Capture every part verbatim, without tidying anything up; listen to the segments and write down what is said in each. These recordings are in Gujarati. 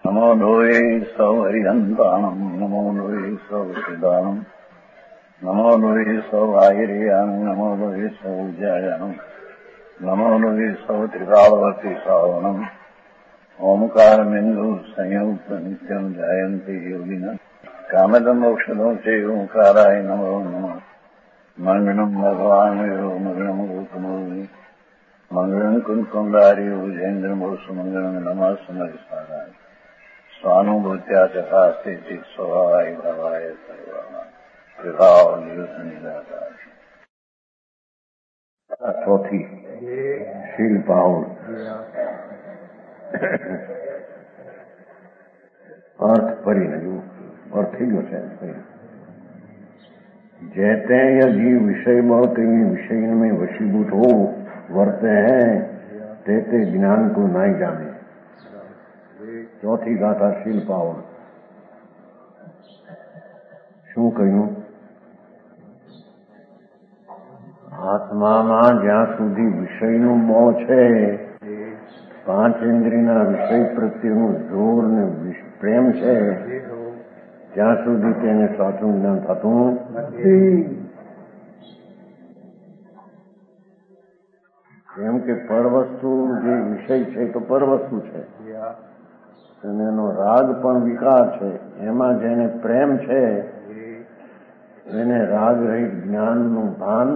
नमो लोये सौहरिहन्ताणम् नमो लोये सौसिदानम् नमो लोये सौवाहिर्यानम् नमो लोये सौज्यायानम् नमो लोये सौत्रिकालवर्ति सावनम् ओंकारमिन्दु संयुक्त नित्यम् जायन्ति योगिनः कामदम् औषधम् च ओंकाराय नमो नमः मंगलम् भगवान् यो मंगलम् गौतमोऽवि मंगलम् कुन्कुण्डारि भुजेन्द्रमोऽस्तु मंगलम् नमः समरिसाराय स्वानुभूत्या चकास्ते स्वभावाय भावाय सर्वाणां विभाव निदाकार। चौथी शील पाउल अर्थ परिणयु अर्थ ही है जैते या जीव विषय बहुत विषय में वशीभूत हो वर्ते हैं तेते ज्ञान को नहीं जाने। चौथी गाथा शील पावन શું કહ્યું? આત્મામાં જ્યાં સુધી વિષયનું મોહ છે, પાંચ ઇન્દ્રિયના વિષય પ્રત્યેનું જોર ને પ્રેમ છે, ત્યાં સુધી તેને સાચું જ્ઞાન થતું નથી. કેમ કે પરવસ્તુ જે વિષય છે તો પરવસ્તુ છે અને એનો રાગ પણ વિકાર છે. એમાં જેને પ્રેમ છે એને રાગ રહિત જ્ઞાનનું ભાન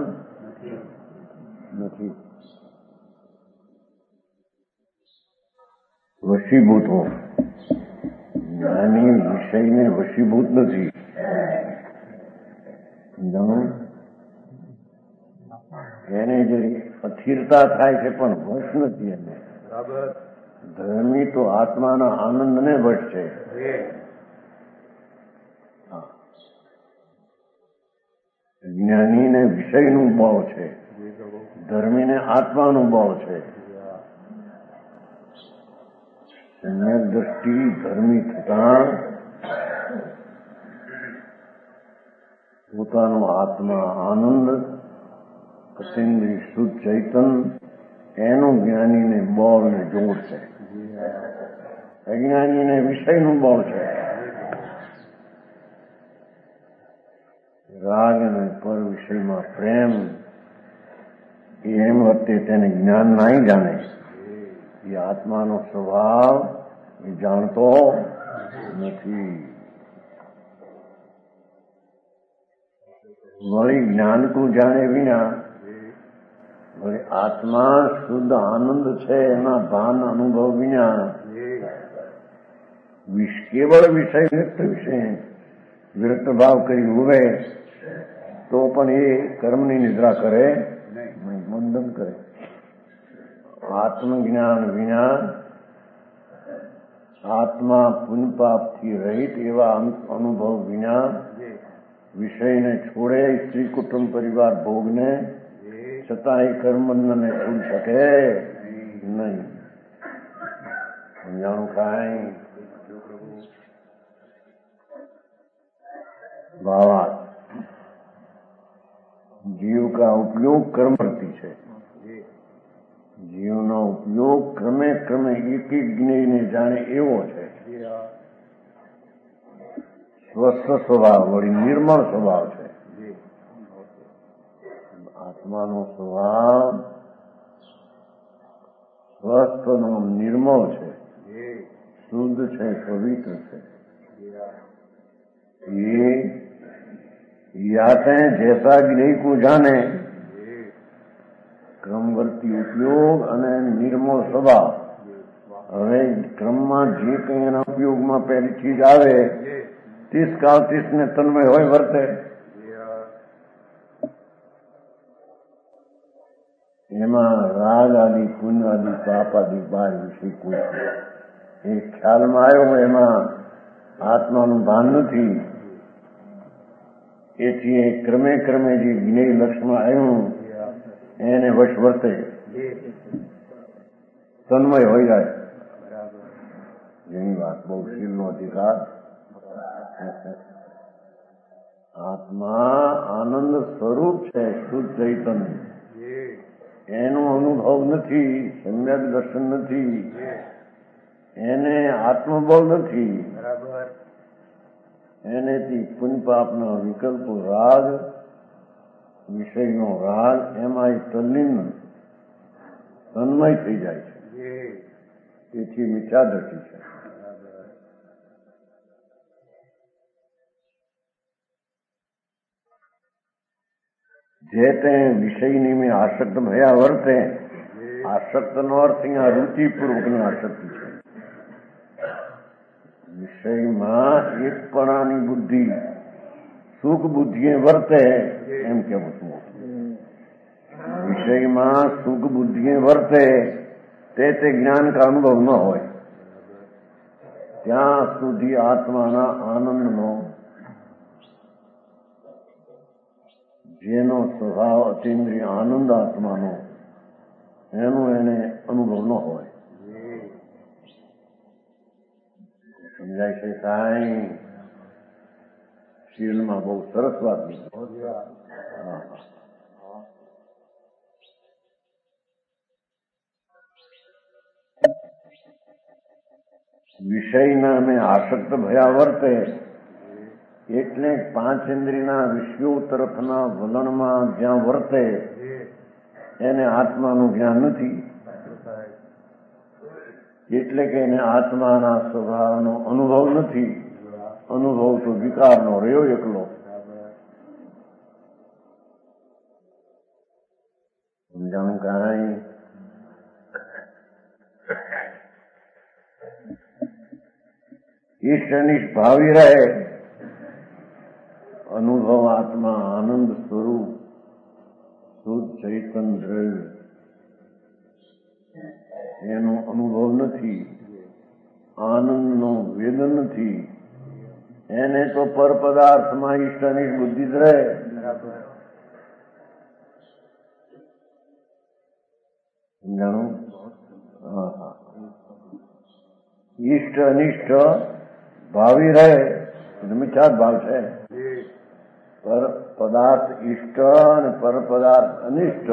નથી. વશીભૂત હો જ્ઞાની વિષયને વશીભૂત નથી. એને જે અસ્થિરતા થાય છે પણ વશ નથી. એને ધર્મી તો આત્માના આનંદને વશ છે. જ્ઞાનીને વિષયનું બળ છે, ધર્મીને આત્માનું બળ છે. સમ્યક દ્રષ્ટિ ધર્મી થતા પોતાનો આત્મા આનંદ અતિન્દ્રિય શુદ્ધ ચૈતન એનું જ્ઞાનીને બળ ને જોર છે. અજ્ઞાનીને વિષયનું બળ છે. રાગ અને પર વિષયમાં પ્રેમ એમ વખતે તેને જ્ઞાન નહીં જાણે. એ આત્માનો સ્વભાવ એ જાણતો નથી. વળી જ્ઞાન કો જાણે વિના વળી આત્મા શુદ્ધ આનંદ છે એના ભાન અનુભવ વિના કેવળ વિષય વિરક્ત વિષય વિરક્ત ભાવ કરી ઉભે તો પણ એ કર્મની નિદ્રા કરે મંદન કરે. આત્મજ્ઞાન વિના આત્મા પુણ્યપાપથી રહિત એવા અનુભવ વિના વિષયને છોડે સ્ત્રી કુટુંબ પરિવાર ભોગને છતાં એ કર્મબંધનને છોડી શકે નહીં. સમજાણું કાંઈ भावार्थ जीव का उपयोग कर्म करती है. जीवનો ઉપયોગ ક્રમે ક્રમે એક એક જ્ઞેયને જાણે એવો છે. સ્વસ્થ સ્વભાવ વળી નિર્મળ સ્વભાવ છે. આત્માનો સ્વભાવ સ્વસ્થ નિર્મળ છે, શુદ્ધ છે, પવિત્ર છે. ये याते जैसा ज्ञेय को जाने ક્રમવર્તી ઉપયોગ અને નિર્મળ સ્વભાવ. હવે ક્રમમાં જે કંઈ એના ઉપયોગમાં પહેલી ચીજ આવે ત્રીસ કાળ ત્રીસ ને તન્મય હોય વર્તે. એમાં રાગ આદિ પુણ્ય આદિ પાપ આદિ બાર વિશે કોઈ એ ખ્યાલમાં આવ્યો એમાં આત્માનું ભાન નથી. એથી ક્રમે ક્રમે જે જ્ઞેય લક્ષમાં આવ્યું એને વશ વર્તે તન્મય હોઈ જાય. જેની વાત બહુ શીલનો અધિકાર. આત્મા આનંદ સ્વરૂપ છે, શુદ્ધ ચૈતન. એનો અનુભવ નથી, સમ્યક દર્શન નથી. એને આત્મબળ નથી. બરાબર. એનેથી પુણ્ય પાપના વિકલ્પો રાગ, વિષયનો રાગ, એમાં એ તલ્લીન તન્મય થઈ જાય છે. તેથી મિથ્યા દ્રષ્ટિ છે. જે તે વિષયની મેં આસક્ત ભયા વર્તે, આસક્તનો અર્થ અહીંયા રૂચિપૂર્વકની આસક્તિ છે. વિષયમાં એકપણાની બુદ્ધિ સુખ બુદ્ધિએ વર્તે એમ કેવું છું. વિષયમાં સુખ બુદ્ધિએ વર્તે તે તે જ્ઞાન કા અનુભવ ન હોય ત્યાં સુધી આત્માના આનંદનો જેનો સ્વભાવ અતિન્દ્રિય આનંદ આત્માનો એનો એને અનુભવ ન હોય. સમજાય છે સાંઈ? શીલમાં બહુ સરસ વાત નીકળી. વિષયના અમે આસક્ત ભયા વર્તે એટલે પાંચ ઇન્દ્રિયના વિષયો તરફના વલણમાં જ્યાં વર્તે એને આત્માનું જ્ઞાન નથી. એટલે કે એને આત્માના સ્વભાવનો અનુભવ નથી. અનુભવ તો વિકારનો રહ્યો એકલો. સમજાણું કાંઈ? ઈષ્ટ અનિષ્ટ ભાવી રહે. અનુભવ આત્મા આનંદ સ્વરૂપ શુદ્ધ ચૈતન દ્રવ્ય એનો અનુભવ નથી. આનંદનો વેદ નથી. એને તો પર પદાર્થમાં ઈષ્ટ અનિષ્ટ બુદ્ધિ જ રહે. સમજાણું? હા હા. ઈષ્ટ અનિષ્ટ ભાવી રહે એટલે મિથ્યા ભાવ છે. પર પદાર્થ ઈષ્ટ અને પર પદાર્થ અનિષ્ટ.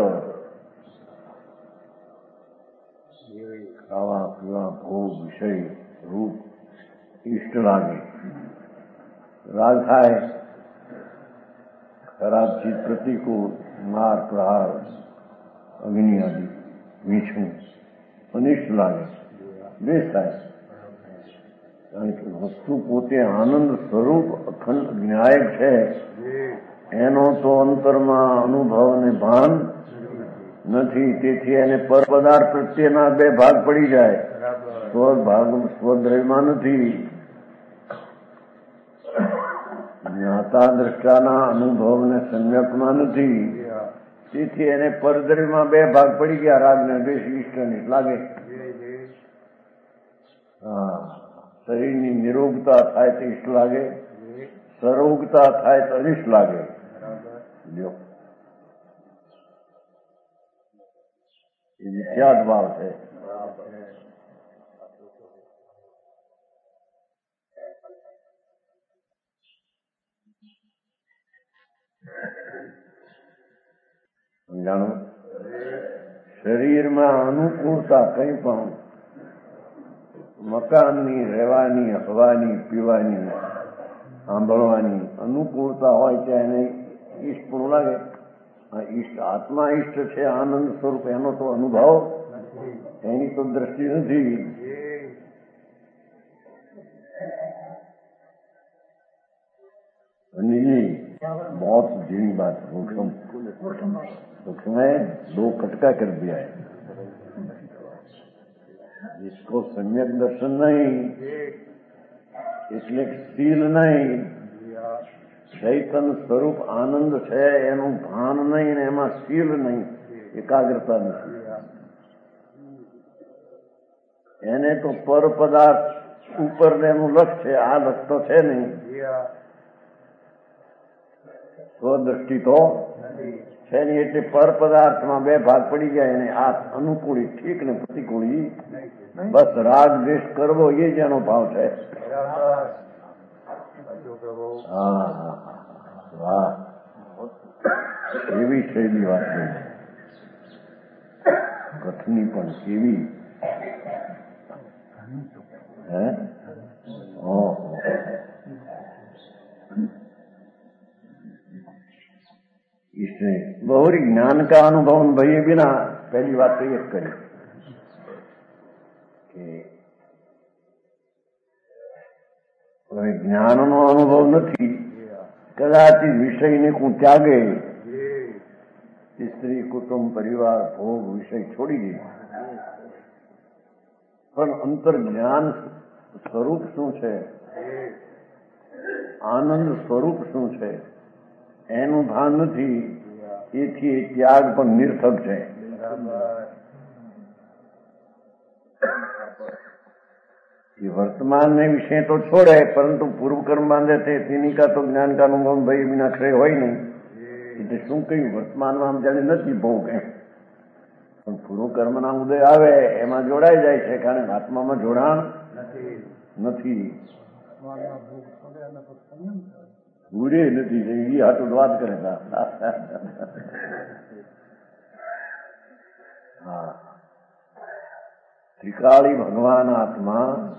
ખાવા પીવા ભોગ વિષય રૂપ ઈષ્ટ લાગે. રાગ થાય ખરાબ ચીજ પ્રતિકૂળ માર પ્રહાર અગ્નિ આદિ મીઠું અનિષ્ટ લાગે. દ્વેષ થાય. કારણ કે વસ્તુ પોતે આનંદ સ્વરૂપ અખંડ જ્ઞાયક છે. એનો તો અંતરમાં અનુભવ અને ભાન નથી. તેથી એને પર પદાર્થ પ્રત્યેના બે ભાગ પડી જાય. સ્વ ભાગ સ્વદ્રવ્યમાં નથી. જ્ઞાતા દ્રષ્ટાના અનુભવને સમ્યકમાં નથી. તેથી એને પરદ્રવ્યમાં બે ભાગ પડી ગયા. રાગ ને દ્વેષ ઈષ્ટ ને લાગે. હા. શરીરની નિરોગતા થાય તો ઈષ્ટ લાગે. સરોગતા થાય તો અનિષ્ટ લાગે. લ્યો, એ મિથ્યા ભાવ છે. સમજાણું? શરીરમાં અનુકૂળતા કંઈ પણ મકાનની, રહેવાની, હવાની, પીવાની, સાંભળવાની અનુકૂળતા હોય ત્યાં એને ઈષ્ટ પણ લાગે. ઈષ્ટ આત્મા ઈષ્ટ છે, આનંદ સ્વરૂપ એનો તો અનુભવ, એની તો દ્રષ્ટિ નથી. बहुत जीनी बात उसमें दो कटका कर दिया है. जिसको सम्यक दर्शन नहीं, એટલે શીલ નહીં, ચૈતન સ્વરૂપ આનંદ છે એનું ભાન નહીં ને એમાં શીલ નહીં, એકાગ્રતા નથી. એને તો પર પદાર્થ ઉપર એનું લક્ષ છે. આ લક્ષ તો છે નહીં. સ્વદ્રષ્ટિ તો છે નહીં. એટલે પર પદાર્થમાં બે ભાગ પડી ગયા. એને આ અનુકૂળી ઠીક ને પ્રતિકૂળી બસ રાગ દ્વેષ કરવો એ જ એનો ભાવ છે. હા હા વાહ, એવી શૈલી વાત નહીં. કથની પણ કેવી है ओहो इसलिए बहुरी ज्ञान का अनुभव भये बिना पहली बात तो ये करी कि હવે જ્ઞાનનો અનુભવ નથી, કદાચ વિષયને હું ત્યાગે સ્ત્રી કુટુંબ પરિવાર ભોગ વિષય છોડી દે, પણ અંતર જ્ઞાન સ્વરૂપ શું છે, આનંદ સ્વરૂપ શું છે એનું ભાન નથી, એથી એ ત્યાગ પણ નિર્થક છે. ये वर्तमान में विषय तो छोड़े परंतु पूर्व कर्म बांधे थे तेनी का तो ज्ञान का अनुभव भाई बिना खरे हो ही नहीं. એટલે શું કહ્યું વર્તમાનમાં આમ જાણે નથી ભોગ એમ, પણ પૂર્વ કર્મના ઉદય આવે એમાં જોડાઈ જાય છે, કારણ આત્મામાં જોડાણ નથી, ભૂરે નથી એ હાટું વાત કરે. હા ત્રિકાળી ભગવાન આત્મા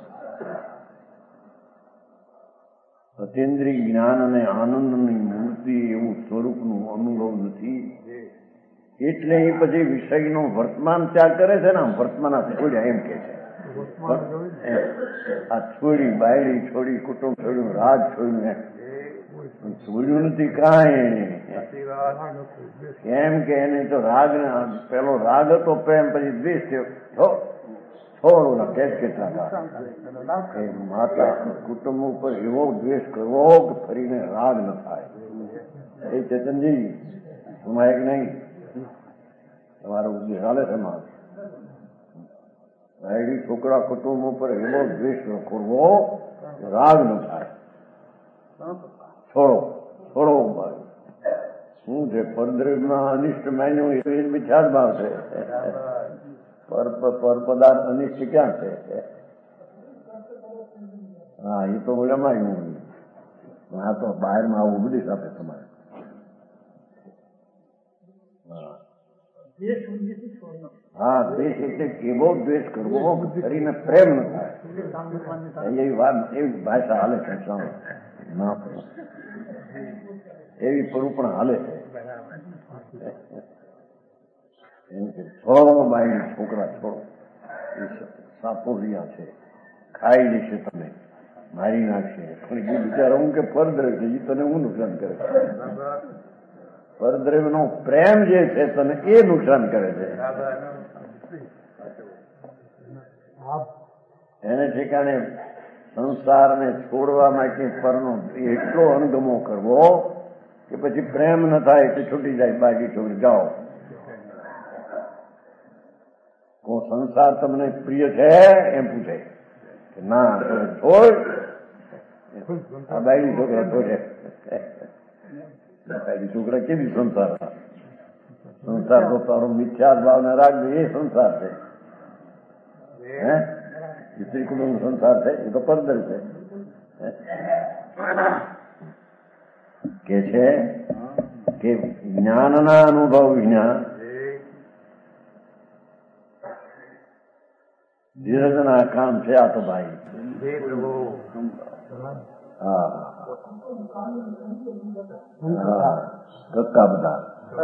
અતિન્દ્રિય જ્ઞાન અને આનંદની મૂર્તિ એવું સ્વરૂપનું અનુભવ નથી, એટલે એ પછી વિષયનો વર્તમાન ત્યાગ કરે છે ને. વર્તમાન આ છોડ્યા એમ કે છે, આ છોડી બાયડી છોડી કુટુંબ છોડ્યું રાજ છોડ્યું એમ છોડ્યું નથી કાંઈ. એમ કે એને તો રાગ પેલો રાગ હતો પ્રેમ, પછી દ્વેષ થયો થોડો કેસ કેટલા માતા કુટુંબ ઉપર એવો દ્વેષ કરવો કે ફરીને રાગ ન થાય. એ ચેતનજી તમારે કે નહીં તમારો ઉદ્દેશ ચાલે છે મારે રાયડી છોકરા કુટુંબ ઉપર એવો દ્વેષ કરવો રાગ ન થાય. છોડો છોડો શું છે પરદ્રવ્યમાં અનિષ્ટ માન્યું એ મિથ્યા ભાવ છે. પર પદાર્થ અનિષ્ટ ક્યાં છે? હા એ તો બોલ્યામાં આવ્યું. આ તો બહારમાં આવું બધી સાથે તમારે હા દ્વેષ એટલે એવો દ્વેષ કરવો કરીને પ્રેમ ન થાય. એવી વાત એવી ભાષા હાલે છે, ના એવી સ્વરૂપ હાલે છે. એમ કે છોડો બાઈ છોકરા છોડો, એ સાપોરિયા છે, ખાઈ લેશે તમે, મારી નાખશે. પણ એ બિચારા હું કે પરદ્રવ્ય છે, એ તને હું નુકસાન કરે છે. પરદ્રવ્યનો પ્રેમ જે છે તને એ નુકસાન કરે છે. એને ઠેકાણે સંસારને છોડવા માટે પરનો એટલો અણગમો કરવો કે પછી પ્રેમ ન થાય એટલે છૂટી જાય. બાકી છોડી જાઓ, કો સંસાર તમને પ્રિય છે એમ પૂછે કે ના છોડ. આ બાયડી છોકરા છોડે, બાયડી છોકરા કેવી સંસાર? સંસાર તો તારો મિથ્યા ભાવને રાખજે એ સંસાર છે. હે સ્ત્રી કુટુંબ સંસાર છે એ તો પરદર છે. કે છે કે જ્ઞાનના અનુભવ વિના ધીરજના કામ છે. આ તો ભાઈ હા હા કક્કા બધા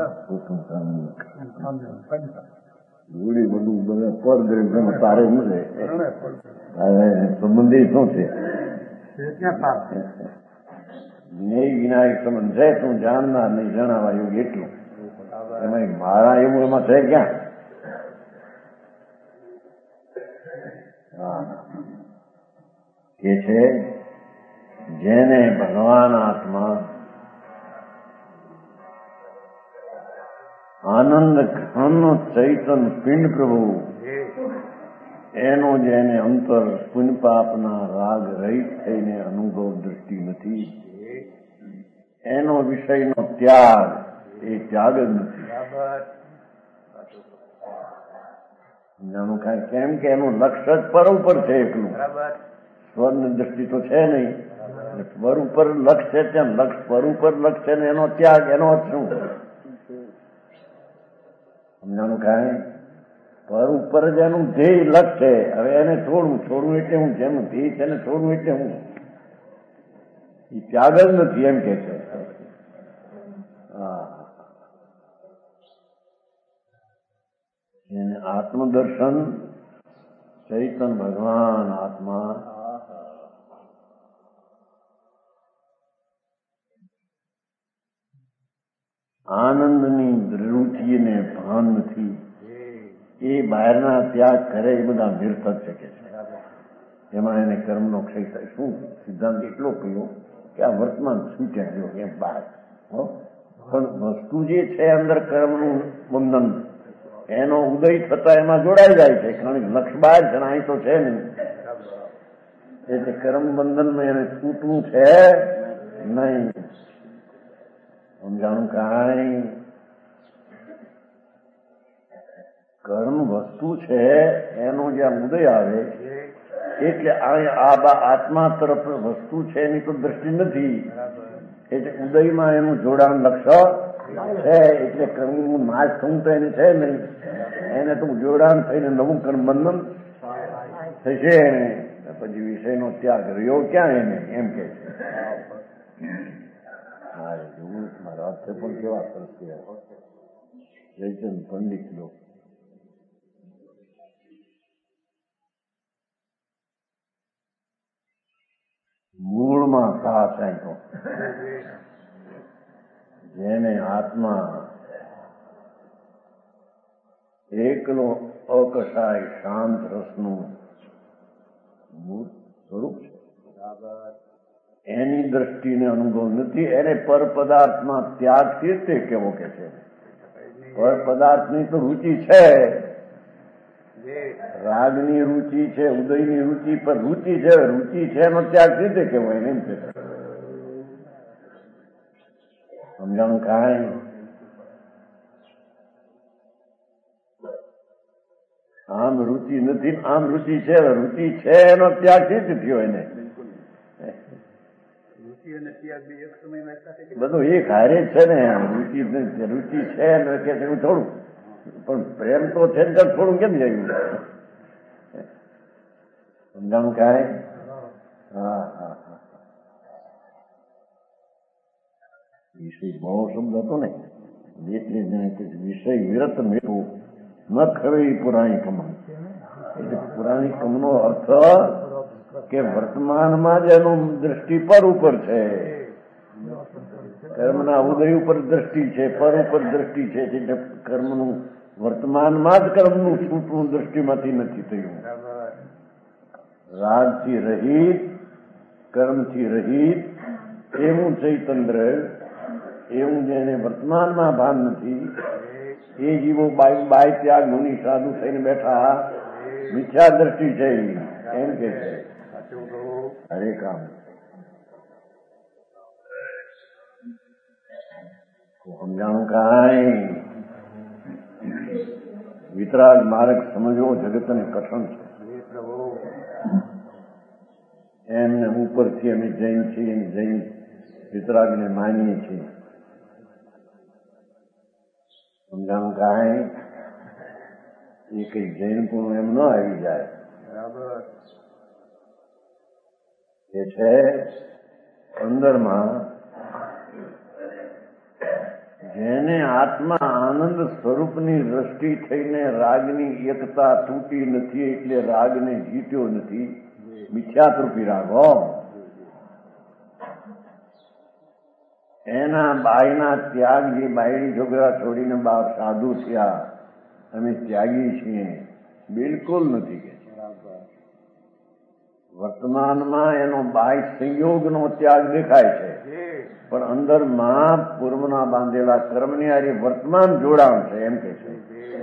જોડી બધું બધા પર તારે મળે સંબંધી શું છે? નહીં વિનાયક સંબંધ છે, તું જાણનાર નહીં જણાવા યોગ્ય એટલું. એમાં મારા એવું એમાં છે ક્યાં? કે છે જેને ભગવાન આત્મા આનંદ ઘન ચૈતન પિંડ પ્રભુ એનો જેને અંતર પુણ્ય પાપના રાગ રહિત થઈને અનુભવ દ્રષ્ટિ નથી, એનો વિષયનો ત્યાગ એ ત્યાગ જ નથી. જાણું કાંઈ કેમ કે એનું લક્ષ્ય જ પર ઉપર છે એકલું, સ્વરની દ્રષ્ટિ તો છે નહીં. સ્વર ઉપર લક્ષ છે તેમ લક્ષ સ્વર ઉપર લક્ષ છે ને એનો ત્યાગ એનો જ શું સમજાણું કાંઈ? પર ઉપર જ એનું ધ્યેય લક્ષ છે. હવે એને છોડવું છોડવું એટલે હું જેનું ધ્યેય છે એને છોડવું એટલે હું એ ત્યાગ જ નથી એમ કે છે. હા, એને આત્મદર્શન ચૈતન ભગવાન આત્મા આનંદની રુચિને ભાન નથી. એ બહારના ત્યાગ કરે એ બધા નિર્થક છે કે છે. એમાં એને કર્મનો ક્ષય થાય. શું સિદ્ધાંત એટલો કહ્યો કે આ વર્તમાન છૂટ્યા ગયો એમ બહાર. પણ વસ્તુ જે છે અંદર કર્મનું બંધન એનો ઉદય થતા એમાં જોડાઈ જાય છે. કારણ કે લક્ષ બહાર જણાય તો છે નહીં. એટલે કર્મ બંધનમાં એને છૂટવું છે નહીં. સમજાણું કાંઈ? કર્મ વસ્તુ છે એનો જ્યાં ઉદય આવે એટલે આ આત્મા તરફ વસ્તુ છે એની તો દ્રષ્ટિ નથી. એટલે ઉદયમાં એનું જોડાણ લક્ષ છે. એટલે કર્મનું નાશ થવું તો એને છે નહીં. એને તો જોડાણ થઈને નવું કર્મ બંધન થશે. પછી વિષયનો ત્યાગ રહ્યો ક્યાં એને એમ કે છે. હા, જોવું મારા હાથે પણ કેવા સરસ જયચંદ પંડિત લોકો મૂળમાં ઘા સાંખ્યો. જેને આત્મા એકલો અકસાય શાંત રસનું મૂળ સ્વરૂપ છે. એની દ્રષ્ટિને અનુભવ નથી. એને પર પદાર્થમાં ત્યાગ તે કેવો કે છે. પર પદાર્થની તો રુચિ છે, રાગની રુચિ છે, ઉદયની રુચિ, પર રુચિ છે. રુચિ છે એનો ત્યાગ રીતે કેવો એને એમ છે. સમજાણું કાંઈ? આમ રુચિ નથી, આમ રુચિ છે. રુચિ છે એનો ત્યાગ રીતે થયો એને. બધું એક હારે જ છે ને. રુચિ રુચિ છે ને કે હું થોડું, પણ પ્રેમ તો છે ને થોડું કેમ જાય? સમજાણું કાંઈ? હા હા હા. વિષય બહુ શબ્દ હતો ને એટલે વિષય વિરત મેળવું ન ખરે પુરાણી કમન. એટલે પુરાણી કમનો અર્થ કે વર્તમાનમાં જ એનું દ્રષ્ટિ પર ઉપર છે. કર્મના ઉદય ઉપર દ્રષ્ટિ છે, પર ઉપર દ્રષ્ટિ છે. એટલે કર્મનું વર્તમાનમાં જ કર્મનું છૂટવું દ્રષ્ટિમાંથી નથી થયું. રાગથી રહિત, કર્મથી રહિત એવું ચૈતન્ય એવું જેને વર્તમાનમાં ભાન નથી એ જીવો બાય ત્યાગ મુનિ સાધુ થઈને બેઠા મિથ્યા દ્રષ્ટિ છે એમ કે છે. હરે કામ સમજાણું કાંઈ? વિતરાગ માર્ગ સમજવો જગતને કઠણ છે. એમને ઉપરથી અમે જૈન છીએ, જૈન વિતરાગને માનીએ છીએ. સમજાણું કાંઈ? એ કઈ જૈન પણ એમ ન આવી જાય. એ છે અંદરમાં જેને આત્મા આનંદ સ્વરૂપની દ્રષ્ટિ થઈને રાગની એકતા તૂટી નથી એટલે રાગને જીત્યો નથી. મિથ્યાત્રુપી રાગ હો. એના બાયના ત્યાગ જે બાયડી છોકરા છોડીને બાપ સાધુ થયા અમે ત્યાગી છીએ બિલકુલ નથી કે. વર્તમાનમાં એનો બાહ્ય સંયોગનો ત્યાગ દેખાય છે પણ અંદરમાં પૂર્વના બાંધેલા કર્મની હારે વર્તમાન જોડાણ છે એમ કે છે.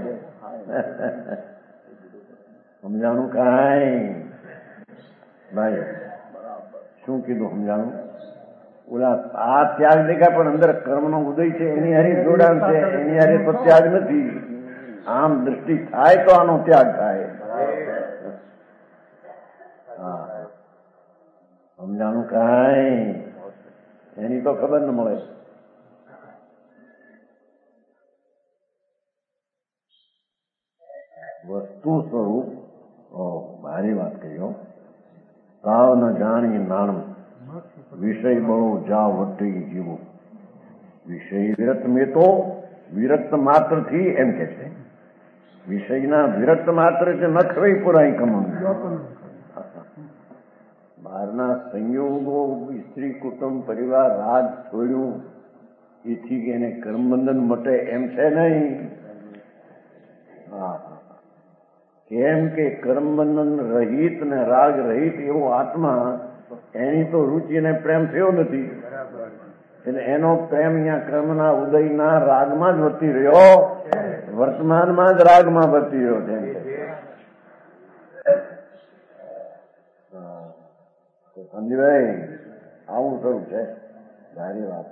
સમજાણું કાંઈ? ભાઈ શું કીધું સમજાણું? ઓલા આ ત્યાગ દેખાય પણ અંદર કર્મનો ઉદય છે એની હારે જોડાણ છે, એની હારે તો ત્યાગ નથી. આમ દ્રષ્ટિ થાય તો આનો ત્યાગ થાય. સમજાણું કાંઈ? એની તો ખબર ન મળે. વસ્તુ સ્વરૂપ ભારી વાત કહ્યો. તાવ ન જાણી નાણું વિષય બળો જા વટી જીવો. વિષય વિરક્ત મેં તો વિરક્ત માત્ર થી એમ કે છે, વિષયના વિરક્ત માત્ર છે નખરી પુરાઈ કમણ. બહારના સંયોગો, સ્ત્રી કુટુંબ પરિવાર રાજ છોડ્યું એથી એને કર્મબંધન મટે એમ છે નહીં. હા, કેમ કે કર્મબંધન રહિત ને રાગ રહિત એવો આત્મા, એની તો રુચિ ને પ્રેમ થયો નથી, એટલે એનો પ્રેમ અહીંયા કર્મના ઉદયના રાગમાં જ વર્તી રહ્યો, વર્તમાનમાં જ રાગમાં વર્તી રહ્યો છે. સમજભાઈ, આવું થયું છે. સારી વાત.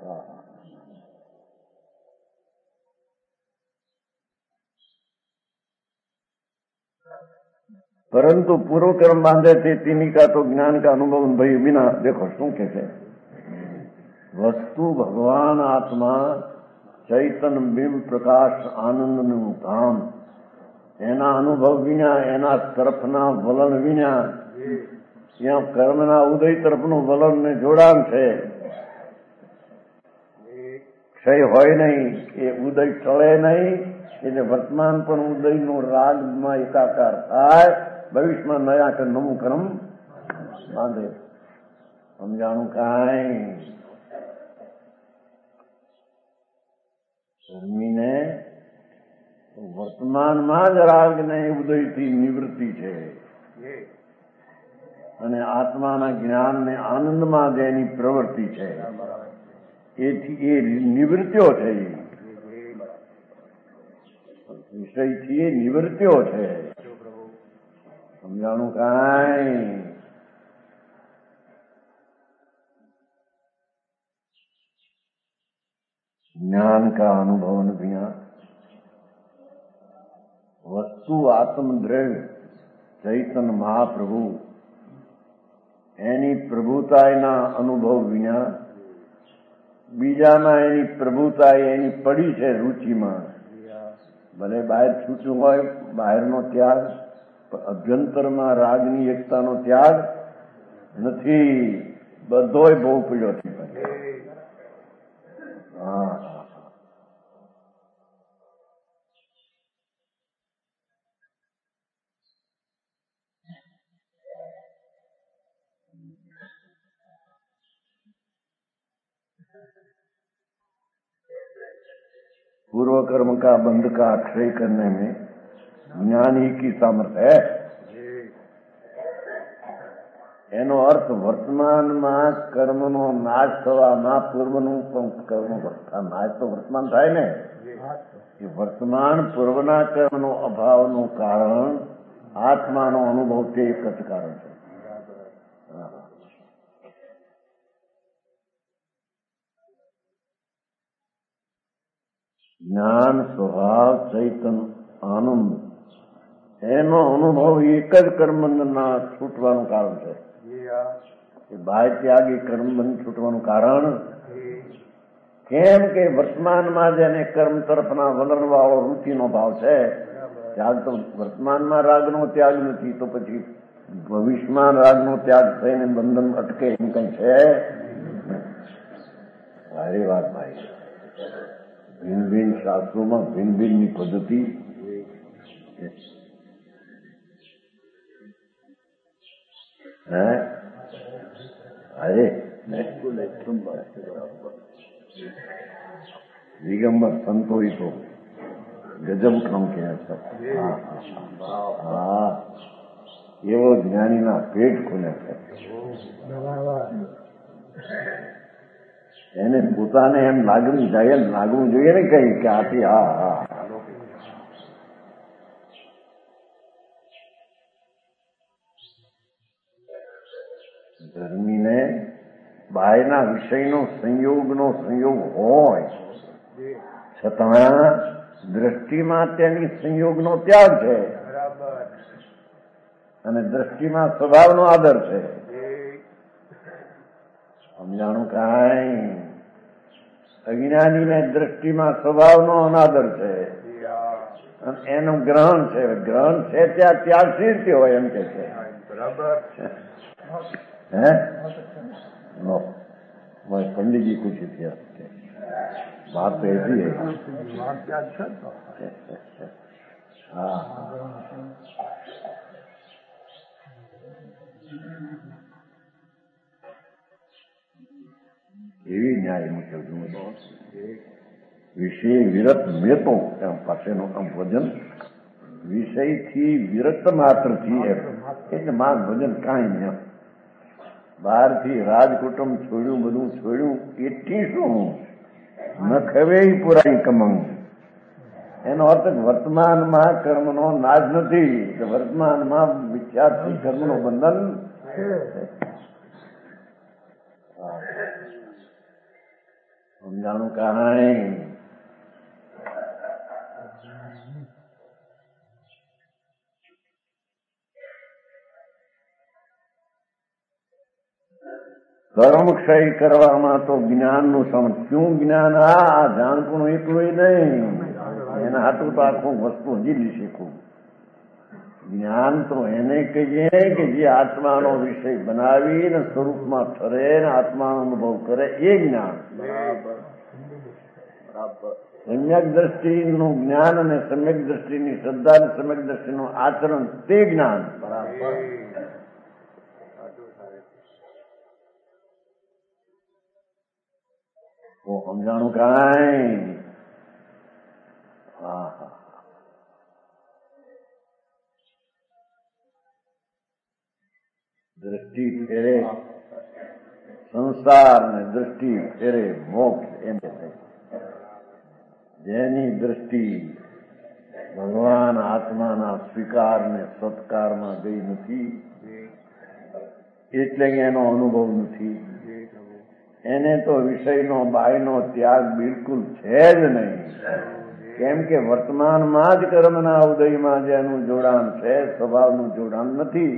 परंतु पूर्व कर्म बांधे थे तीनी का तो ज्ञान का अनुभव भाई बिना. देखो શું કે છે, વસ્તુ ભગવાન આત્મા ચૈતન બિંબ પ્રકાશ આનંદનું ધામ, એના અનુભવ વિના, એના તરફના વલણ વિના ત્યાં કર્મના ઉદય તરફનું વલણ ને જોડાણ છે. ક્ષય હોય નહીં, એ ઉદય ટળે નહીં, એટલે વર્તમાન પણ ઉદયનો રાગમાં એકાકાર થાય, ભવિષ્યમાં નયા કે નવું કર્મ બાંધે. સમજાણું કાંઈ? ધર્મીને વર્તમાનમાં જ રાગને ઉદયથી નિવૃત્તિ છે, અને આત્માના જ્ઞાનને આનંદમાં જ એની પ્રવૃત્તિ છે. એથી એ નિવૃત્તિઓ છે, વિષયથી એ નિવૃત્તિઓ છે. સમજાણું કાંઈ? ज्ञान का अनुभव न बिना वस्तु आत्मद्रव्य चैतन महाप्रभु एनी प्रभुताना अनुभव विना बीजाना एनी प्रभुता एनी पड़ी है रुचि में. भले बहार छूट्યું હોય, બહારનો ત્યાગ, અભ્યંતરમાં રાગની એકતાનો ત્યાગ નથી. બધોય બહુ પડ્યો છે. હા, पूर्व कर्म का बंध का अक्षय करने में ज्ञान ही की सामर्थ्य है. એનો અર્થ વર્તમાનમાં કર્મનો નાશ થવામાં પૂર્વનું પણ કર્મ નાશ તો વર્તમાન થાય ને, એ વર્તમાન પૂર્વના કર્મનો અભાવનું કારણ આત્માનો અનુભવ તે એક જ કારણ છે. જ્ઞાન, સ્વભાવ, ચૈતન, આનંદ એનો અનુભવ એક જ કર્મબંધના છૂટવાનું કારણ છે. બાહ્ય ત્યાગી કર્મબંધ છૂટવાનું કારણ કેમ કે વર્તમાનમાં જેને કર્મ તરફના વલણ વાળો રુચિનો ભાવ છે, ત્યાગ તો વર્તમાનમાં રાગનો ત્યાગ નથી, તો પછી ભવિષ્યમાં રાગનો ત્યાગ થઈને બંધન અટકે એમ કઈ છે? સારી વાત ભાઈ. ભિન્ન ભિન્ન શાસ્ત્રોમાં ભિન્ન ભિન્નની પદ્ધતિ હે. અરે દિગંબર સંતો તો ગજબ કામ કર્યા છે. હા, એવો જ્ઞાનીના પેટ ખુલ્યા છે. એને પોતાને એમ લાગવું જાય, લાગવું જોઈએ ને કઈ કે આથી હા હા ધર્મીને બાયના વિષયનો સંયોગનો સંયોગ હોય છતાં દ્રષ્ટિમાં તેની સંયોગનો ત્યાગ છે, અને દ્રષ્ટિમાં સ્વભાવનો આદર છે. સમજાણું કાંઈ? અજ્ઞાનીને દ્રષ્ટિમાં સ્વભાવનો અનાદર છે, એનું ગ્રહણ છે. ગ્રહણ છે ત્યાં ત્યાગ સી રીતે હોય એમ કે છે. બરાબર હે નો पंडित जी कुछ इतिहास थे बात तो ऐसी है. हाँ એવી ન્યાય મુજબ વિષય વિરત મેતો એમ પાસેનું આમ ભજન વિષયથી વિરત માત્રથી એમ એટલે માર ભજન કાંઈ નહીં. બહારથી રાજકુટુંબ છોડ્યું, બધું છોડ્યું, એટલી શું ન ખવે પુરાઈ કમંગ. એનો અર્થ વર્તમાનમાં કર્મનો નાશ નથી, વર્તમાનમાં વિખ્યાતથી કર્મનું બંધન. સમજાણું કાંઈ કર્મક્ષય કરવામાં તો જ્ઞાનનું સમજ. શું જ્ઞાન? આ જાણપું એટલું નહીં, એના હાથું તો આખું વસ્તુ હજી શીખવું. જ્ઞાન તો એને કહીએ કે જે આત્માનો વિષય બનાવીને સ્વરૂપમાં ઠરે ને આત્માનો અનુભવ કરે એ જ્ઞાન. સમ્યક દ્રષ્ટિનું જ્ઞાન અને સમ્યક દ્રષ્ટિની શ્રદ્ધા અને સમ્યક દ્રષ્ટિનું આચરણ તે જ્ઞાન. બરાબર સમજાણું કાંઈ? હા હા દ્રષ્ટિ ફેરે સંસાર ને દ્રષ્ટિ ફેરે મોક્ષ. એમ જેની દ્રષ્ટિ ભગવાન આત્માના સ્વીકાર ને સત્કારમાં ગઈ નથી એટલે એનો અનુભવ નથી. એને તો વિષયનો બાયનો ત્યાગ બિલકુલ છે જ નહીં. કેમ કે વર્તમાનમાં જ કર્મના ઉદયમાં જેનું જોડાણ છે, સ્વભાવનું જોડાણ નથી.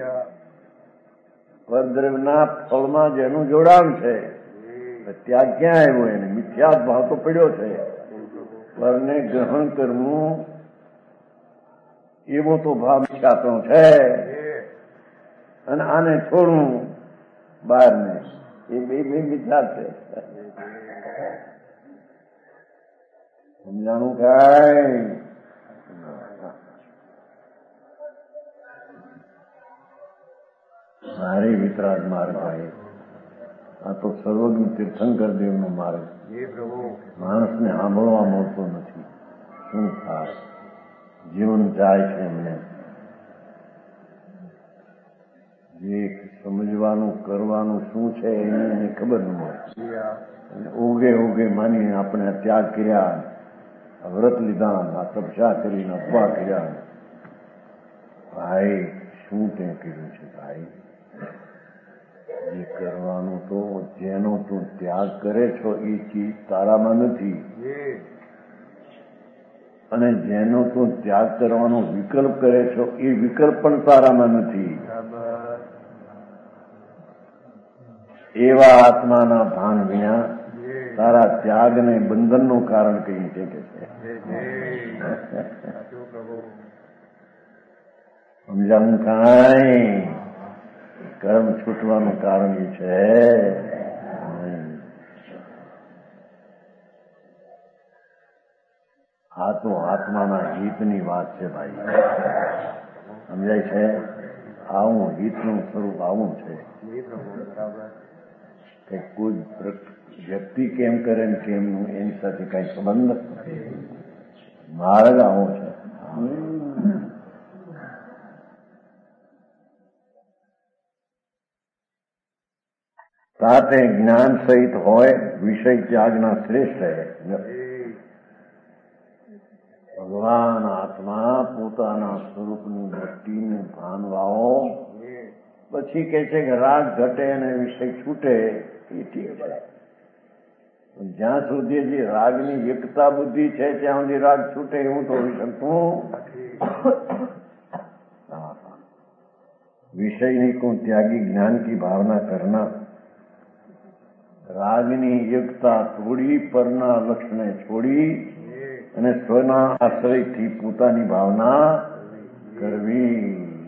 પરદ્રવ્યના ફળમાં જેનું જોડાણ છે, ત્યાગ ક્યાં આવ્યો? એને મિથ્યા ભાવ તો પડ્યો છે. પરને ગ્રહણ કરવું એવો તો ભાવ મિથ્યાનો છે, અને આને છોડવું બહારને એ બે બે વિચાર છે. સમજાણું કાંઈ? મારી વિતરાગ માર્ગ ભાઈ, આ તો સર્વજ્ઞ તીર્થંકર દેવનો માર્ગ. માણસને સાંભળવા મળતો નથી. શું થાય? જીવન જાય છે એમને. જે સમજવાનું કરવાનું શું છે એને ખબર ન મળે. ઓગે ઓગે માની આપણે ત્યાગ કર્યા, વ્રત લીધા, આ તપસ્યા કરીને અપવા કર્યા. ભાઈ શું તે કર્યું છે? ભાઈ જે કરવાનું તો જેનો તું ત્યાગ કરે છો એ ચીજ તારામાં નથી, અને જેનો તું ત્યાગ કરવાનો વિકલ્પ કરે છો એ વિકલ્પ પણ તારામાં નથી. એવા આત્માના ભાન વિના તારા ત્યાગને બંધનનું કારણ કહી શકે છે. સમજાવું કાંઈ? કર્મ છૂટવાનું કારણ એ છે. આ તો આત્માના હિતની વાત છે ભાઈ. સમજાય છે? આવું હિતનું સ્વરૂપ આવું છે કે કોઈ વ્યક્તિ કેમ કરે ને કેમનું એની સાથે કઈ સંબંધ નથી. માર્ગ આવો છે. સાથે જ્ઞાન સહિત હોય વિષય ત્યાગના શ્રેષ્ઠ છે. ભગવાન આત્મા પોતાના સ્વરૂપની દ્રષ્ટિને ભાન વાવો, પછી કે છે કે રાગ ઘટે અને વિષય છૂટે એ ઠીક છે. જ્યાં સુધી જે રાગની એકતા બુદ્ધિ છે ત્યાં સુધી રાગ છૂટે એવું તો હોઈ શકતું. વિષયની को त्यागी ज्ञान की भावना करना, रागनी एकता तोड़ी, परना लक्ष्य छोड़ी અને સ્વના આશ્રયથી પોતાની ભાવના કરવી.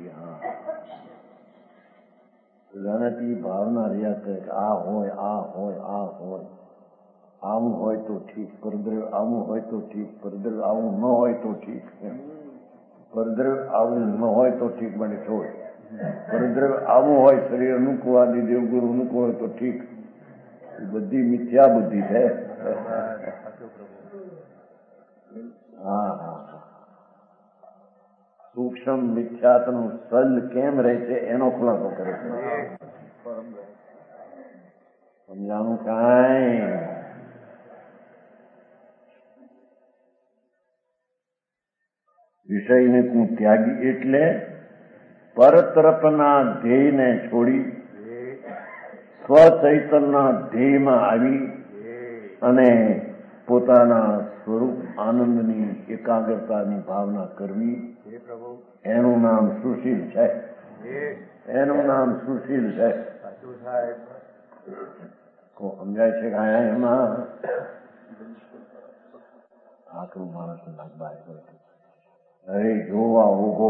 જાનાથી ભાવના રહ્યા કરે કે આ હોય આ હોય આ હોય, આવું હોય તો ઠીક, પરદ્રવ્ય આવું હોય તો ઠીક, પરદ્રવ્ય આવું ન હોય તો ઠીક, પરદ્રવ્ય આવું ન હોય તો ઠીક, મને છોડ. પરદ્રવ્ય આવું હોય શરીર અનુકૂળ, આદિ દેવગુરુ અનુકૂળ હોય તો ઠીક. એ બધી મિથ્યા બુદ્ધિ છે. હા હા સૂક્ષ્મ મિથ્યાત્વનું સલ કેમ રહે છે એનો ખુલાસો કરે છે. સમજાણું કાંઈ? વિષયને હું ત્યાગી એટલે પરતરફના ધ્યેયને છોડી સ્વચૈતનના ધ્યેયમાં આવી અને પોતાના સ્વરૂપ આનંદની એકાગ્રતાની ભાવના કરવી, એનું નામ સુશીલ છે. એનું નામ સુશીલ છે. સમજાય છે કે એમાં આખરું માણસ નાખબાય. અરે જોવા ઉભો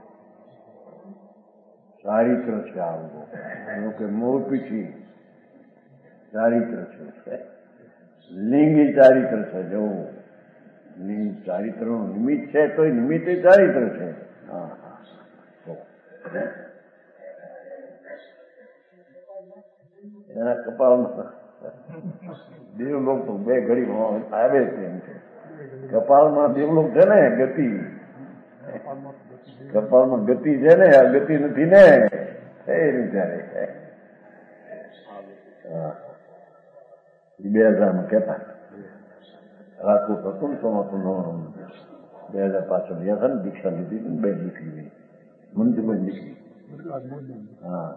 ચારિત્ર છે. આ ઉભો એનું કે મોર પીછી ચારિત્ર છે. લિંગ ચારિત્ર છે. જવું લિંગ ચારિત્ર નું નિમિત્ત છે તો એ નિમિત્ત ચારિત્ર છે. હા હા એના કપાળમાં દેવલોક તો બે ઘડીમાં આવે છે. એમ છે કપાળમાં દેવલોક છે ને, ગતિ કપાળમાં ગતિ છે ને, આ ગતિ નથી ને એ વિચારે. બે હજારમાં કેતા રાખવું હતું ને તો બે હજાર પાછળ ગયા હતા ને, દીક્ષા લીધી બે દીકરી મંજુબેન દીકરી. હા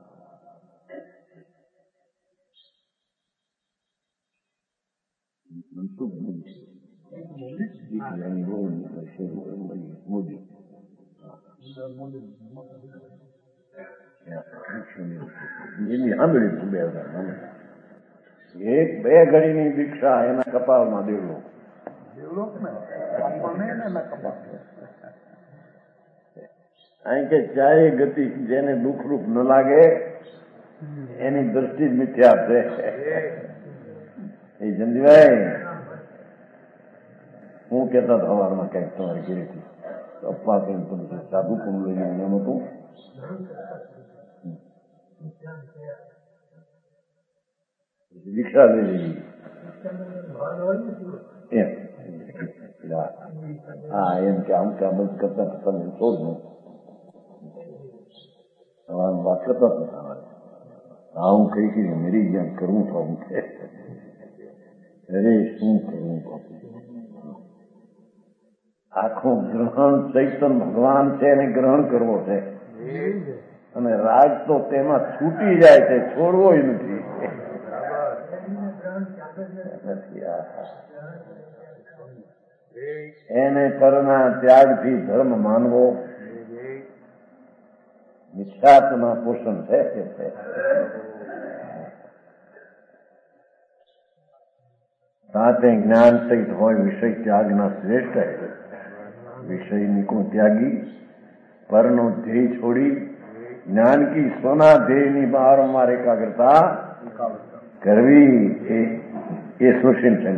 મનસુખ મોદી મોદી સાંભળ્યું બે હજાર એક બે ઘડીની દીક્ષા એના કપાળમાં દેવલો અહીં કે ચારે ગતિ જેને દુઃખરૂપ ન લાગે એની દ્રષ્ટિ જ મિથ્યા છે. એ જંજીભાઈ હું કહેતા સવારમાં કંઈક તમારી ઘરેથી અપ્પા કેમ તમે સાધુ કોમ લઈને એમ હતું દીક્ષા લઈ લીધી એમ. હા એમ કે આમ કે આમ જ કરતા કરતા મેં છોડું સવારમાં વાત કરતા હતા તમારે હા હું કઈ કઈ મેરી જ્યાં કરવું તો હું છે. અરે શું કરવું આખું ગ્રહણ ચૈતન ભગવાન છે એને ગ્રહણ કરવો છે અને રાગ તો તેમાં છૂટી જાય છે, છોડવો નથી. એને કરના ત્યાગથી ધર્મ માનવો નિષ્ઠાત્મા પોષણ છે. સાથે જ્ઞાન સહિત હોય વિષય ત્યાગના શ્રેષ્ઠ. વિષય નિકો ત્યાગી પરનો ધ્યેય છોડી જ્ઞાન કી સ્વના ધ્યેયની વારંવાર એકાગ્રતા કરવી એ સુશીલ છે.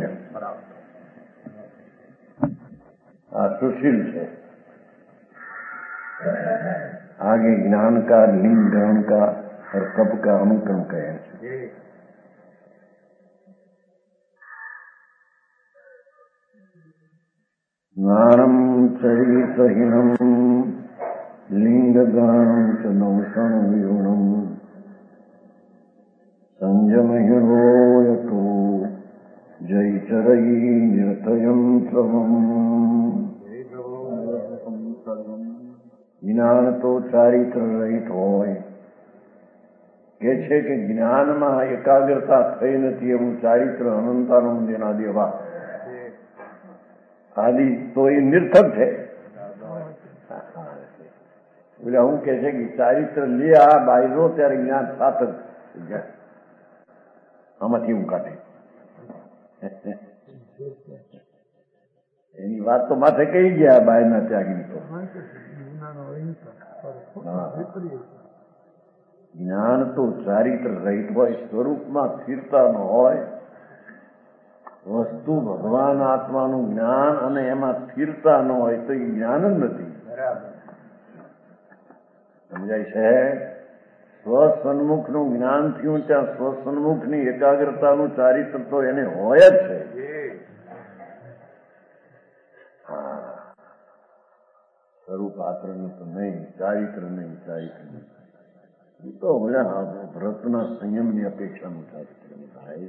આ सुशील है। आगे ज्ञान का, लिंग ग्रहण का और कब का अनुक्रम कहे है। ज्ञानम चरितहीनम लिंग ग्रहणम च नौषण विगुणम संयमहीनो यतो जयचरयी निरतयं स्वम। જ્ઞાન તો ચારિત્ર રહિત હોય કે છે કે જ્ઞાનમાં એકાગ્રતા થઈ નથી એવું ચારિત્ર અનંતાનંદ એના દેવા આદિ તો એ નિર્થક છે। એટલે હું કે છે કે ચારિત્ર લે આ બાયરો ત્યારે જ્ઞાન સાર્થક આમાંથી હું કાઢે। એની વાત તો માથે કહી ગયા બાયના ત્યાગની તો. જ્ઞાન તો ચારિત્ર રહિત હોય, સ્વરૂપમાં સ્થિરતા ન હોય. વસ્તુ ભગવાન આત્માનું જ્ઞાન અને એમાં સ્થિરતા ન હોય તો એ જ્ઞાન જ નથી. સમજાય છે? સ્વસન્મુખનું જ્ઞાન થયું ત્યાં સ્વસન્મુખની એકાગ્રતાનું ચારિત્ર તો એને હોય જ છે. હા, સ્વરૂપ પાત્રનું તો નહીં, ચારિત્ર નહીં, ચારિત્ર નહીં. એ તો વ્રતના સંયમની અપેક્ષાનું ચારિત્ર થાય.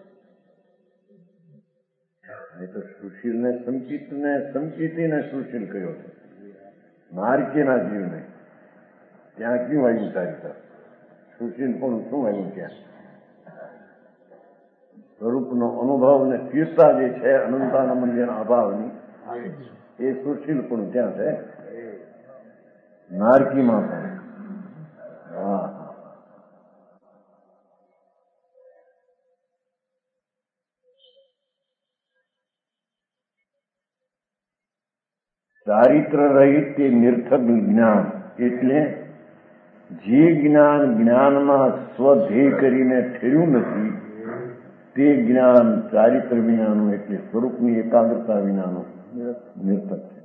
એ તો સુશીલ ને સંકિત ને સંકિતીને સુશીલ કર્યો છે, માર્કેના જીવને. ત્યાં ક્યું આવ્યું ચારિત્ર? સુશીલ પણ શું આવ્યું ત્યાં? સ્વરૂપનો અનુભવ ને સ્થિરતા જે છે અનંતાનંદના અભાવની, એ સુશીલ પણ ત્યાં છે, નારકીમાં પણ. હા, ચારિત્ર રહિત તે નિર્થક જ્ઞાન એટલે જે જ્ઞાન જ્ઞાનમાં સ્વધ્યેય કરીને ઠેર્યું નથી તે જ્ઞાન ચારિત્ર વિનાનું એટલે સ્વરૂપની એકાગ્રતા વિનાનું નિર્થક છે.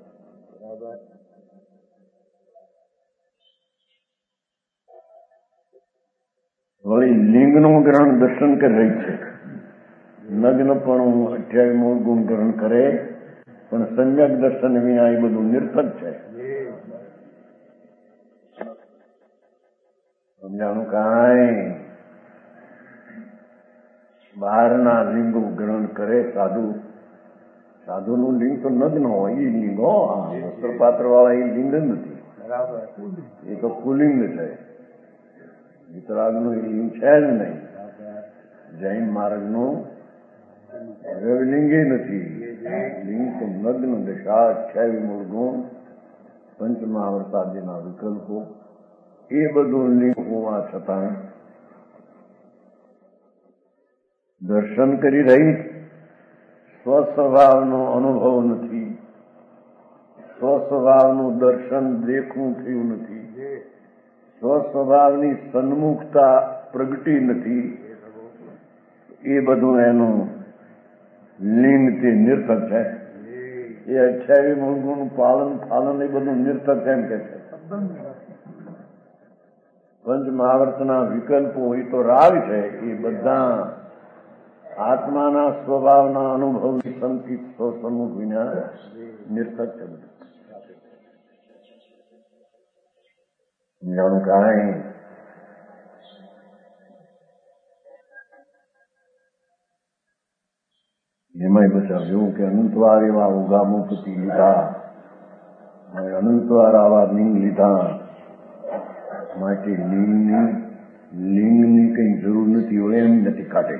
વળી લિંગનું ગ્રહણ દર્શન કરી રહી છે. નગ્ન પણ અઠ્યાવીસ મૂળ ગુણ ગ્રહણ કરે પણ સમ્યક દર્શન વિના એ બધું નિર્થક છે. સમજાણું? કાંઈ બહારના લિંગ ગ્રહણ કરે સાધુ, સાધુનું લિંગ તો નગ્ન હોય, એ લિંગ હો, વસ્ત્રપાત્ર વાળા એ લિંગ જ નથી, એ તો પુલિંગ છે. વિતરાગનું એ લિંગ છે જ નહીં. જૈન માર્ગનું રવિલિંગે નથી. લિંગ તો નગ્ન દશા, અઠ્યાવીસ મૂળ ગુણ, પંચમહાવર્તાદિના વિકલ્પો, એ બધું લિંગ હોવા છતાં દર્શન કરી રહી સ્વસ્વભાવનો અનુભવ નથી, સ્વસ્વભાવનું દર્શન દેખવું થયું નથી, સ્વસ્વભાવની સન્મુખતા પ્રગટી નથી. એ બધું એનું લિંગ તે નિર્થક છે. એ અઠ્યાવીસ મૂળ ગુણ પાલન ફાલન એ બધું નિર્થક એમ કે છે. પંચ મહાવર્તના વિકલ્પો એ તો રાગ છે, એ બધા આત્માના સ્વભાવના અનુભવની સંકિત સ્વસન્મુખ વિના નિર્થક છે. જાણું કાંઈ એમાંય બધા એવું કે અનંતવાર એવા ઉગા મુક્તિ લીધા, અનંતવાર આવા લિંગ લીધા માટે લિંગની લિંગની કઈ જરૂર નથી હોય એમ નથી કાઢે.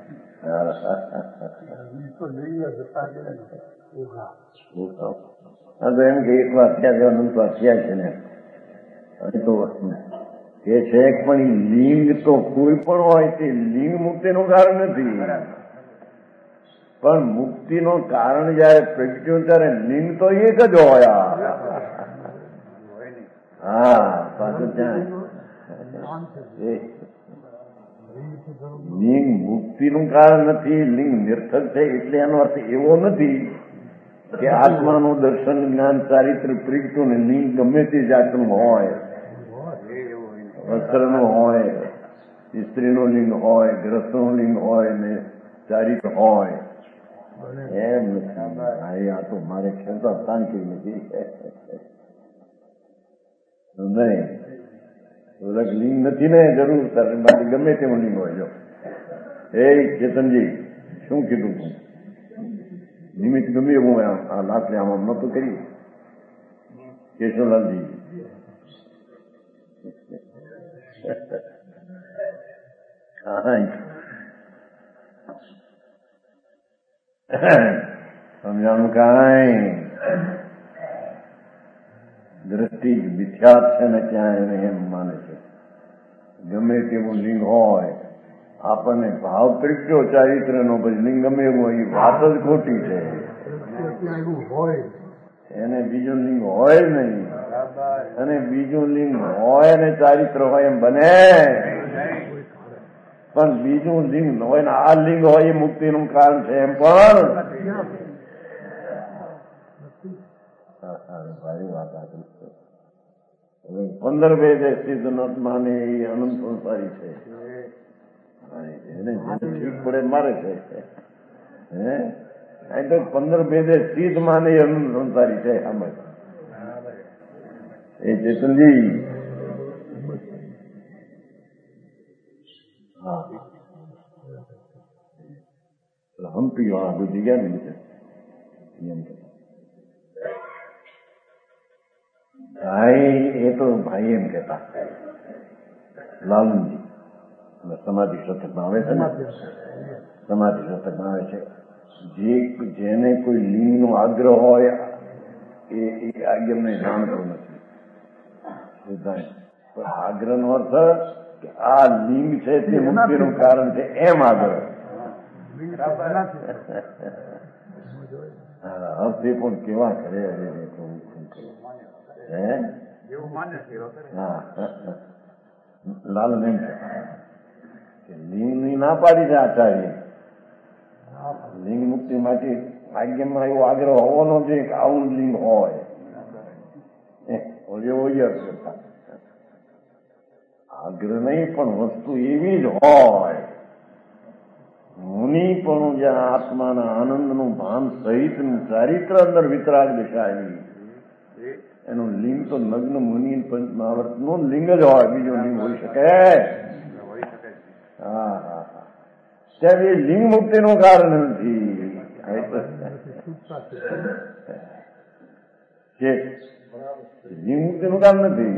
એમ કે એક વાર થયા છે, અનંતવાર થયા છે ને તો એ છે. પણ લિંગ તો કોઈ પણ હોય તે લિંગ મુક્તિનું કારણ નથી, પણ મુક્તિનું કારણ જયારે પ્રગટ્યું ત્યારે લિંગ તો એક જ હોય. હા, પાછું ત્યાં લિંગ મુક્તિનું કારણ નથી, લિંગ નિર્થક છે. એટલે એનો અર્થ એવો નથી કે આત્માનું દર્શન જ્ઞાન ચારિત્ર પ્રગટ્યું ને લિંગ ગમે તે જાતનું હોય, વસ્ત્રનું હોય, સ્ત્રીનું લિંગ હોય, ગ્રસ્તનું લિંગ હોય ને ચારિત્ર હોય એમ નથી. આ તો મારે ક્ષમતા શાંતિ નથી નહીં. લિંગ નથી ને જરૂર તારે બાકી ગમે તેવું લિંગ હોય. જો એ ચેતનજી શું કીધું તું? નિમિત્ત ગમે એવું આ લાકડી આમ નતું કરી કેશવલાલજી. સમજાણું કાંઈ? દ્રષ્ટિ મિથ્યાત છે ને ત્યાં એને એમ માને છે. ગમે તેવું લિંગ હોય, આપણને ભાવ પ્રગટ્યો ચારિત્રનો, પછી લિંગ ગમે એવું હોય, એ વાત જ ખોટી છે. એને બીજું લિંગ હોય નહીં, અને બીજું લિંગ હોય ને ચારિત્ર હોય એમ બને, પણ બીજું લિંગ ન હોય ને આ લિંગ હોય એ મુક્તિનું કારણ છે એમ પણ ભારી વાત આપી છે. હવે પંદર બે જે સિદ્ધ નોટ માને એ અનંત સંસારી છે, એને જેને ઠીક પડે મારે છે. હે તો પંદર ભેદે સીધ માને એ અનંત સંસારી છે. આમ એ ચેતનજી હા હમ્પી વાળા બધી ગયા ને એમ ભાઈ, એ તો ભાઈ એમ કેતા લાલજી સમાધિ શતકમાં આવે છે ને, સમાધિ શતકમાં આવે છે, જે જેને કોઈ લિંગનો આગ્રહ હોય એ આજ્ઞાને જાણતો નથી. પણ આગ્રહનો અર્થ કે આ લિંગ છે તે મુક્તિનું કારણ છે એમ આગ્રહ. અર્થ એ પણ કેવા કરે હે લાલ નહીં લિંગની ના પાડી છે આચાર્ય. લિંગ મુક્તિ માટે આજ્ઞામાં એવો આગ્રહ હોવાનો જોઈએ કે આવું લિંગ હોય એવો કરતા આગ્રહ નહીં, પણ વસ્તુ એવી જ હોય. મુનિ પણ જ્યાં આત્માના આનંદનું ભાન સહિત ચારિત્ર અંદર વિતરાગ દેખાય એનું લિંગ તો નગ્ન મુનિ પંચમહાવર્તનું લિંગ જ હોય, બીજું લિંગ હોઈ શકે? હા હા હા ત્યારે એ લિંગ મુક્તિનું કારણ નથી. લિંગ મુક્તિનું કારણ નથી.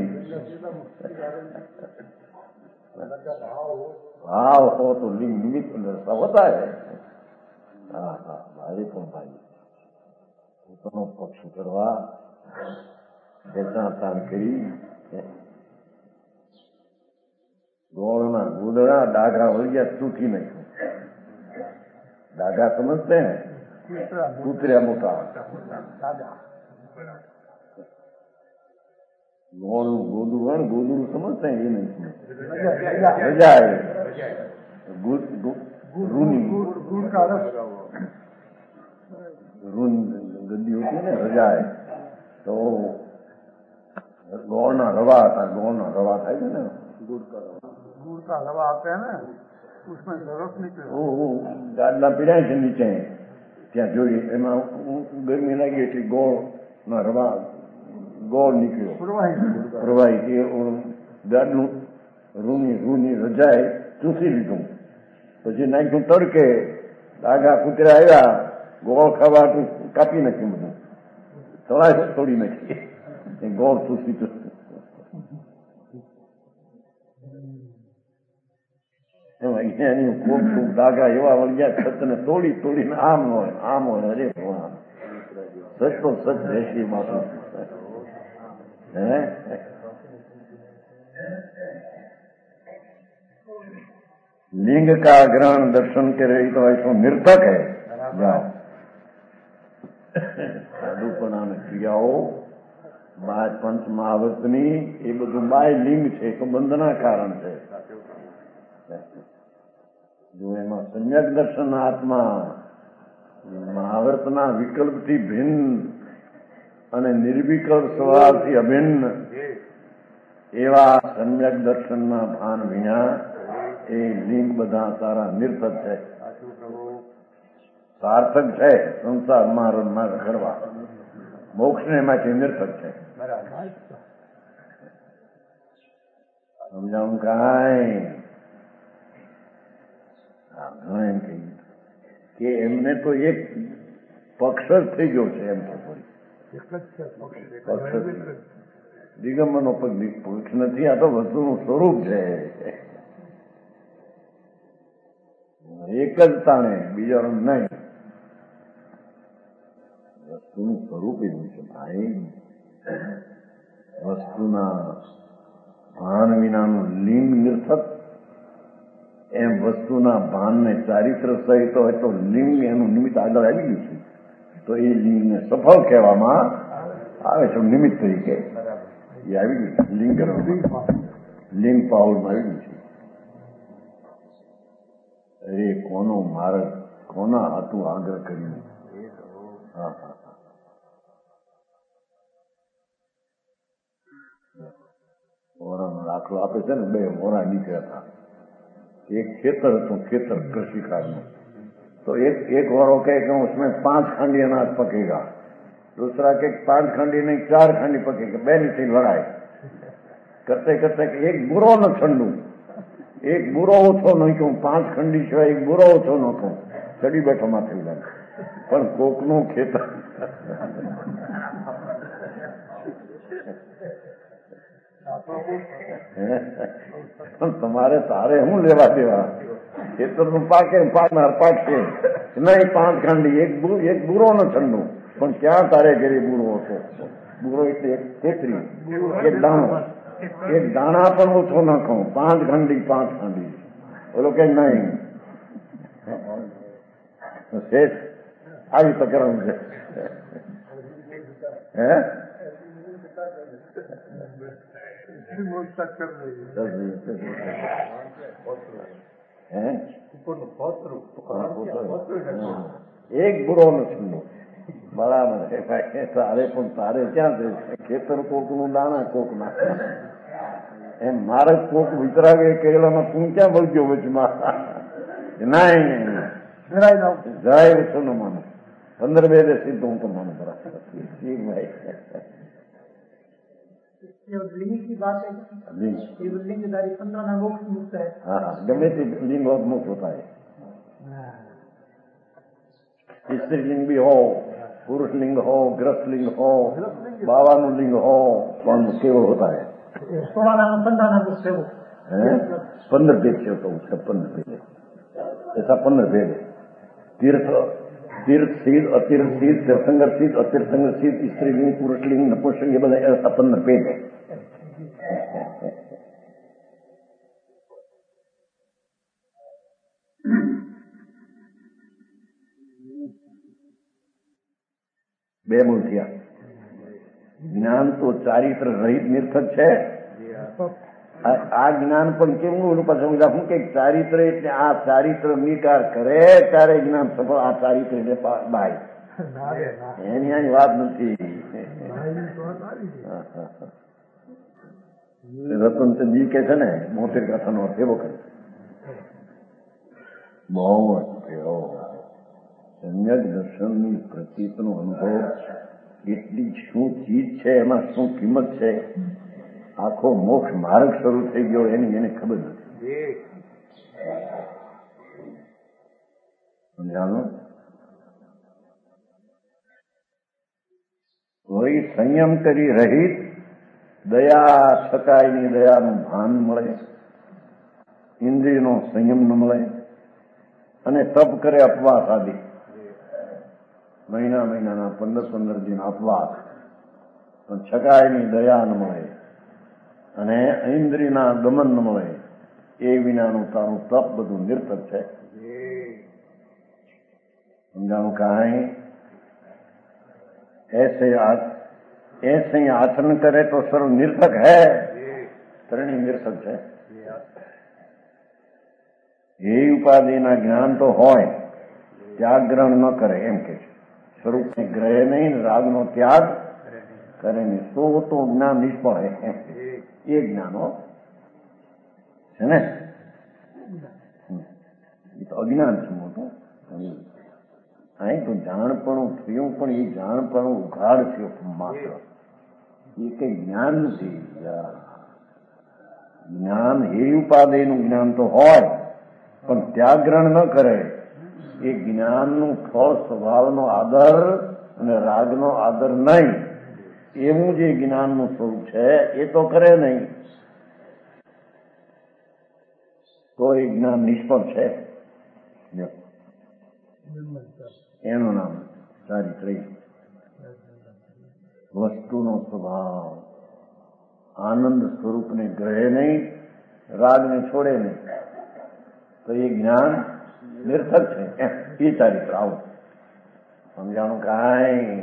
ભાવ હો તો લિંગ નિમિત્ત દર્શા હોતા હે. હા હા ભાઈ પણ ભાઈ પોતાનો પક્ષ કરવા ખેંચાણ કરી ગોળના ગોદડા ડાઘા વળગ્યા તૂટી નાખ્યું. ડાઘા સમજતે ને કૂતર્યા મોટા ગોળનું ગોદું હોય ને ગોદું સમજતા એ નહીં રજાય રૂની રૂન ગદ્દી હોતી ને રજાય તો ગોળના રવા હતા. ગોળના રવા થાય છે ને गुड़ का रवा आते हैं ना उसमें रस निकले गाडला पीड़ाय છે નીચે ત્યાં જોઈએ એમાં ગરમી લાગી એટલે ગોળના રવા ગોળ નીકળ્યો પ્રવાહી એ ગાડલું રૂની રૂની રજાય ચૂસી લીધું. પછી નાખ્યું તડકે, ડાઘા કૂતરા આવ્યા, ગોળ ખાવાતું કાપી નાખ્યું, બધું તળાય તોડી નાખી એ ગોળ ચૂસી ચૂસી. એની ખૂબ ખૂબ ડાઘા એવા વળગ્યા છતને તોડી તોડીને આમ હોય આમ હોય. અરે ભગવાન સચ તો સચ રહેશે માથું. હે लिंग का ग्रहण दर्शन करे तो ऐसा निर्थक है. जाओ સાધુપણા ને ક્રિયાઓ બાય પંચ મહાવર્તની એ બધું બાય લિંગ છે તો બંધના કારણ છે. જો એમાં સમ્યક દર્શન આત્મા મહાવર્તના વિકલ્પથી ભિન્ન અને નિર્વિકલ્પ સ્વભાવથી અભિન્ન એવા સમ્યક દર્શનના ભાન વિના એ લિંગ બધા સારા નિર્થક છે. સાર્થક છે સંસારમાં રમવા કરવા, મોક્ષને એમાંથી નિર્થક છે. સમજાવું કાંઈ ઘણા એમ કહી કે એમને તો એક પક્ષ જ થઈ ગયો છે. એમ તો પક્ષ દિગંબરનો પક્ષ નથી, આ તો વસ્તુનું સ્વરૂપ છે. એક જ તાણે બીજા નહીં. વસ્તુનું સ્વરૂપ એવું છે ભાઈ. વસ્તુના ભાન વિનાનું લિંગ નિર્થક, એમ વસ્તુના ભાનને ચારિત્ર સહિત હોય તો લિંગ એનું નિમિત્ત આગળ આવી ગયું છે. તો એ લિંગને સફળ કહેવામાં આવે છે. નિમિત્ત તરીકે એ આવી ગયું. લિંગ લિંગ પાઉલમાં આવી ગયું છે. અરે કોનો માર્ગ કોના હાથું આગ્રહ કર્યું. હા હા મોરાનો દાખલો આપે છે ને, બે મોરા નીકળ્યા હતા. એક ખેતર હતું, ખેતર કૃષિ કાર્યનું. तो एक एक औरों के उसमें पांच खंडी अनाज पकेगा, दूसरा के पांच खंडी नहीं चार खंडी पकेगा. बेनी थी लड़ाई करते करते एक बुरो न छंडू, एक बुरो ओछो नहीं कहूं, पांच खंडी सिवाय एक बुरो ओछो न कहूं. चढ़ी बैठो माथे लग पण कोकનું ખેતર તમારે તારે શું લેવા દેવા? ખેતરનું પાકે પાકનાર પાકશે નહીં. પાંચ ખાંડી એક એક બુરો ન ઠંડુ, પણ ક્યાં તારે ઘરે બુરો હતો? બુરો એટલે એક ખેતરી, એક દાણો, એક દાણા પણ ઓછો ન ખાઉં. પાંચ ખાંડી પાંચ ખાંડી ઓલો કે નહીં શેષ આવી તો કરવાનું છે. હે એક બુરો નથી બરાબર છે ભાઈ. તારે પણ તારે ક્યાં છે? ખેતર કોકનું દાણા કોકના. એમ મારે કોક વિતરાવે કેળામાં તું ક્યાં વળગ્યો વચમાં? નાય જરાય વસ્તુ ન માનું. પંદર બે દે સીધું હું તો માનું બરાબર. ઠીક ભાઈ. लिंग की बात है, लिंग लिंगधारी पंद्रह मोक्ष मुक्त है. हाँ गमे ते लिंग और मुक्त होता है. स्त्रीलिंग भी हो, पुरुष लिंग हो, ग्रस्त लिंग हो, बावानु लिंग हो, कौन केवल होता है. सोलह नाम पंद्रह नाम मुक्त है वो. पंद्रह भेद से होता है उसका. पंद्रह भेद ऐसा पंद्रह भेद है. तीर्थ तीर्थ सीध, अतीर्थ सीध, तीर्थंकर सीध, अतीर्थंकर सीध, स्त्रीलिंग, पुरुषलिंग, नपुंसक, ये બધા ऐसा पंद्रह भेद है. બે બોલ થયા. જ્ઞાન તો ચારિત્ર રહિત નિર્થક છે. આ જ્ઞાન પણ કેવું પાછું શું કે ચારિત્ર એટલે આ ચારિત્ર નિકાર કરે ત્યારે જ્ઞાન સફળ. આ ચારિત્ર એટલે બાય એની આ વાત નથી. રતનચંદજી કે છે ને મોટેર કથાનો અર્થ એવો કરે બહુ થયો. સમ્યક દર્શનની પ્રતીતનો અનુભવ એટલી શું ચીજ છે, એમાં શું કિંમત છે, આખો મોક્ષ માર્ગ શરૂ થઈ ગયો એની એને ખબર નથી. સમજાણું? વળી સંયમ કરી રહિત દયા છકાયની દયાનું ભાન મળે, ઇન્દ્રિયનો સંયમ ન મળે, અને તપ કરે અપવાસ આદિ મહિના મહિનાના પંદર પંદર દિન અપવાસ, પણ છકાયની દયા ન મળે અને ઇન્દ્રિયના દમન ન મળે, એ વિનાનું તારું તપ બધું નિર્થક છે. સમજાણું? કાંઈ ऐसे ऐसे आचरण करे तो सर्व निर्थक है. ત્રણેય નિર્થક છે. એ ઉપાધિના જ્ઞાન તો હોય, ત્યાગ ગ્રહણ ન કરે એમ કે છે. સ્વરૂપને ગ્રહે નહીં, રાગનો ત્યાગ કરે નહીં, તો તો જ્ઞાન નિષ્ફળ હે. એ જ્ઞાનો છે ને, એ તો અજ્ઞાન છે મોટું. અહીં તો જાણપણું થયું, પણ એ જાણપણું ઉઘાડ થયું માત્ર. એ કઈ જ્ઞાન નથી. જ્ઞાન એ ઉપાદેયનું જ્ઞાન તો હોય, પણ ત્યાગગ્રહણ ન કરે. એ જ્ઞાનનું ફળ સ્વભાવનો આદર અને રાગનો આદર નહીં, એવું જે જ્ઞાનનું સ્વરૂપ છે એ તો કરે નહીં, તો એ જ્ઞાન નિષ્ફળ છે. એનું નામ ચારિત્ર. વસ્તુનો સ્વભાવ આનંદ સ્વરૂપને ગ્રહે નહીં, રાગને છોડે નહીં, તો એ જ્ઞાન નિર્થક છે. એ ચારિત્ર આવું સમજાણું કાંઈ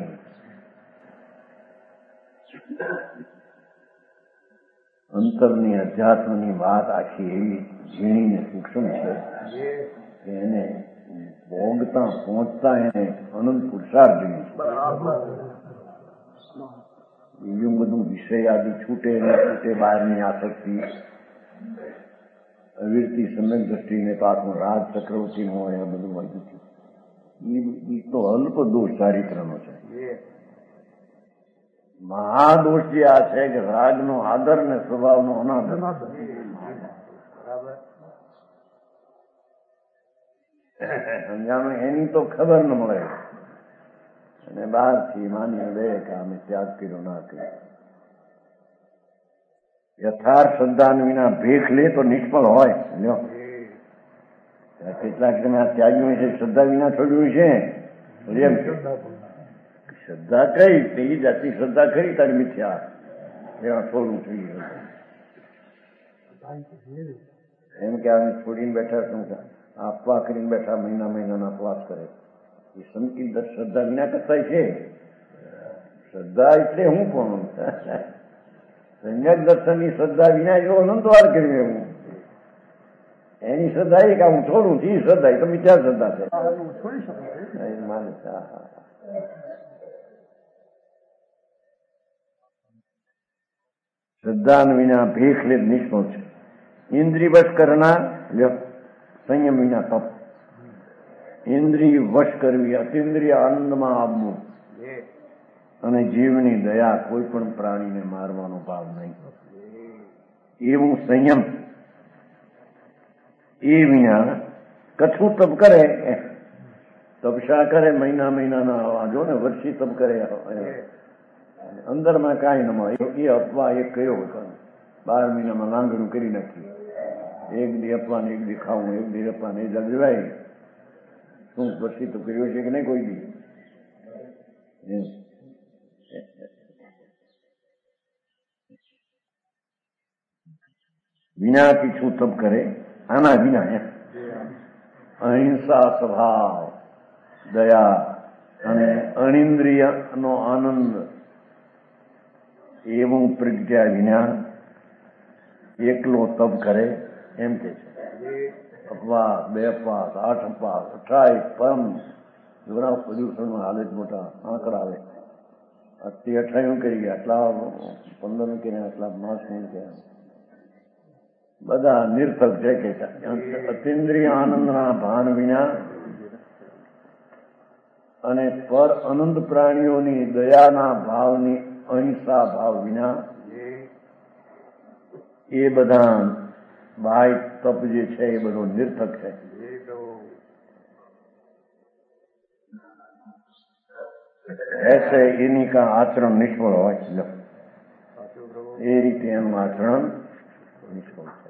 અંતરની અધ્યાત્મની વાત આખી એવી ઝીણી ને સૂક્ષ્મ છે કે એને ભોગતા પહોંચતા એને અનંત પુરુષાર્થ જોઈએ છે. બીજું બધું વિષય આદિ છૂટે ને છૂટે બહારની આસક્તિ અવિરતી સમ્યક દ્રષ્ટિને પાકનો રાજ ચક્રવર્તી નો હોય આ બધું વધુ છે. એ તો અલ્પ દોષ ચારિત્રનો છે. મહાદોષ જે આ છે કે રાગનો આદર ને સ્વભાવનો અનાદર. સમજાણું? એની તો ખબર ન મળે અને બહારથી માની લે કે અમે ત્યાગ કર્યો ના કર્યો. યથાર્થ શ્રદ્ધા વિના ભેખ લે તો નિષ્ફળ હોય. કેટલાક તમે આ ત્યાગ્યું છે શ્રદ્ધા વિના છોડ્યું છે એમ શ્રદ્ધા કઈ તે જાતિ શ્રદ્ધા કરી તારી મિથ્યા એમાં છોડવું જોઈએ એમ કે આને છોડીને બેઠા શું આપવા કરીને બેઠા મહિના મહિનાના અપવાસ કરે એ સંકિત શ્રદ્ધા વિના કરતા છે. શ્રદ્ધા એટલે હું કોણ સંજ્ઞક દર્શનની શ્રદ્ધા વિના જો અનંતવાર કર્યું એવું એની શ્રદ્ધા એ કે હું છોડું છું એ શ્રદ્ધા એ તો મિથ્યા શ્રદ્ધા છે. માનતા શ્રદ્ધા વિના ભેખ લે નિષ્ફળ છે. ઇન્દ્રિય વશ કરનાર સંયમ વિના તપ. ઇન્દ્રિય વશ કરવી અતિન્દ્રિય આનંદમાં આવવું અને જીવની દયા કોઈ પણ પ્રાણીને મારવાનો ભાવ નહીં એવું સંયમ એ વિના કછું તપ કરે તપશા કરે મહિના મહિનાના જો ને વર્ષી તપ કરે અંદરમાં કાંઈ ન મળે એ અપવા એક કયો હતો બાર મહિનામાં લાંગણું કરી નાખી એક દી અપવાને એક દી ખાવું એક દી અપવાને એ જગવાય શું વર્ષી તો કર્યો છે કે નહીં કોઈ દી વિના પીછું તપ કરે આના વિના એમ અહિંસા સ્વભાવ દયા અને અનિન્દ્રિય નો આનંદ એવું પ્રજ્ઞા વિના એકલો તપ કરે એમ કે છે. અપવાસ બે અપવાસ આઠ અપવાસ અઠાવીસ પરમ જોરા પ્રદૂષણમાં હાલત મોટા આંકડા આવે તે અઠાવીસ કરી ગયા આટલા પંદર કર્યા આટલા માસ કર્યા બધા નિર્થક છે કે અતિન્દ્રિય આનંદના ભાન વિના અને પર અનંત પ્રાણીઓની દયાના ભાવની અહિંસા ભાવ વિના એ બધા બાહ્ય તપ જે છે એ બધો નિર્થક છે. ऐसे इन्हीं का आचरण निष्फળ હોય એ રીતે એનું આચરણ નિષ્ફળ છે.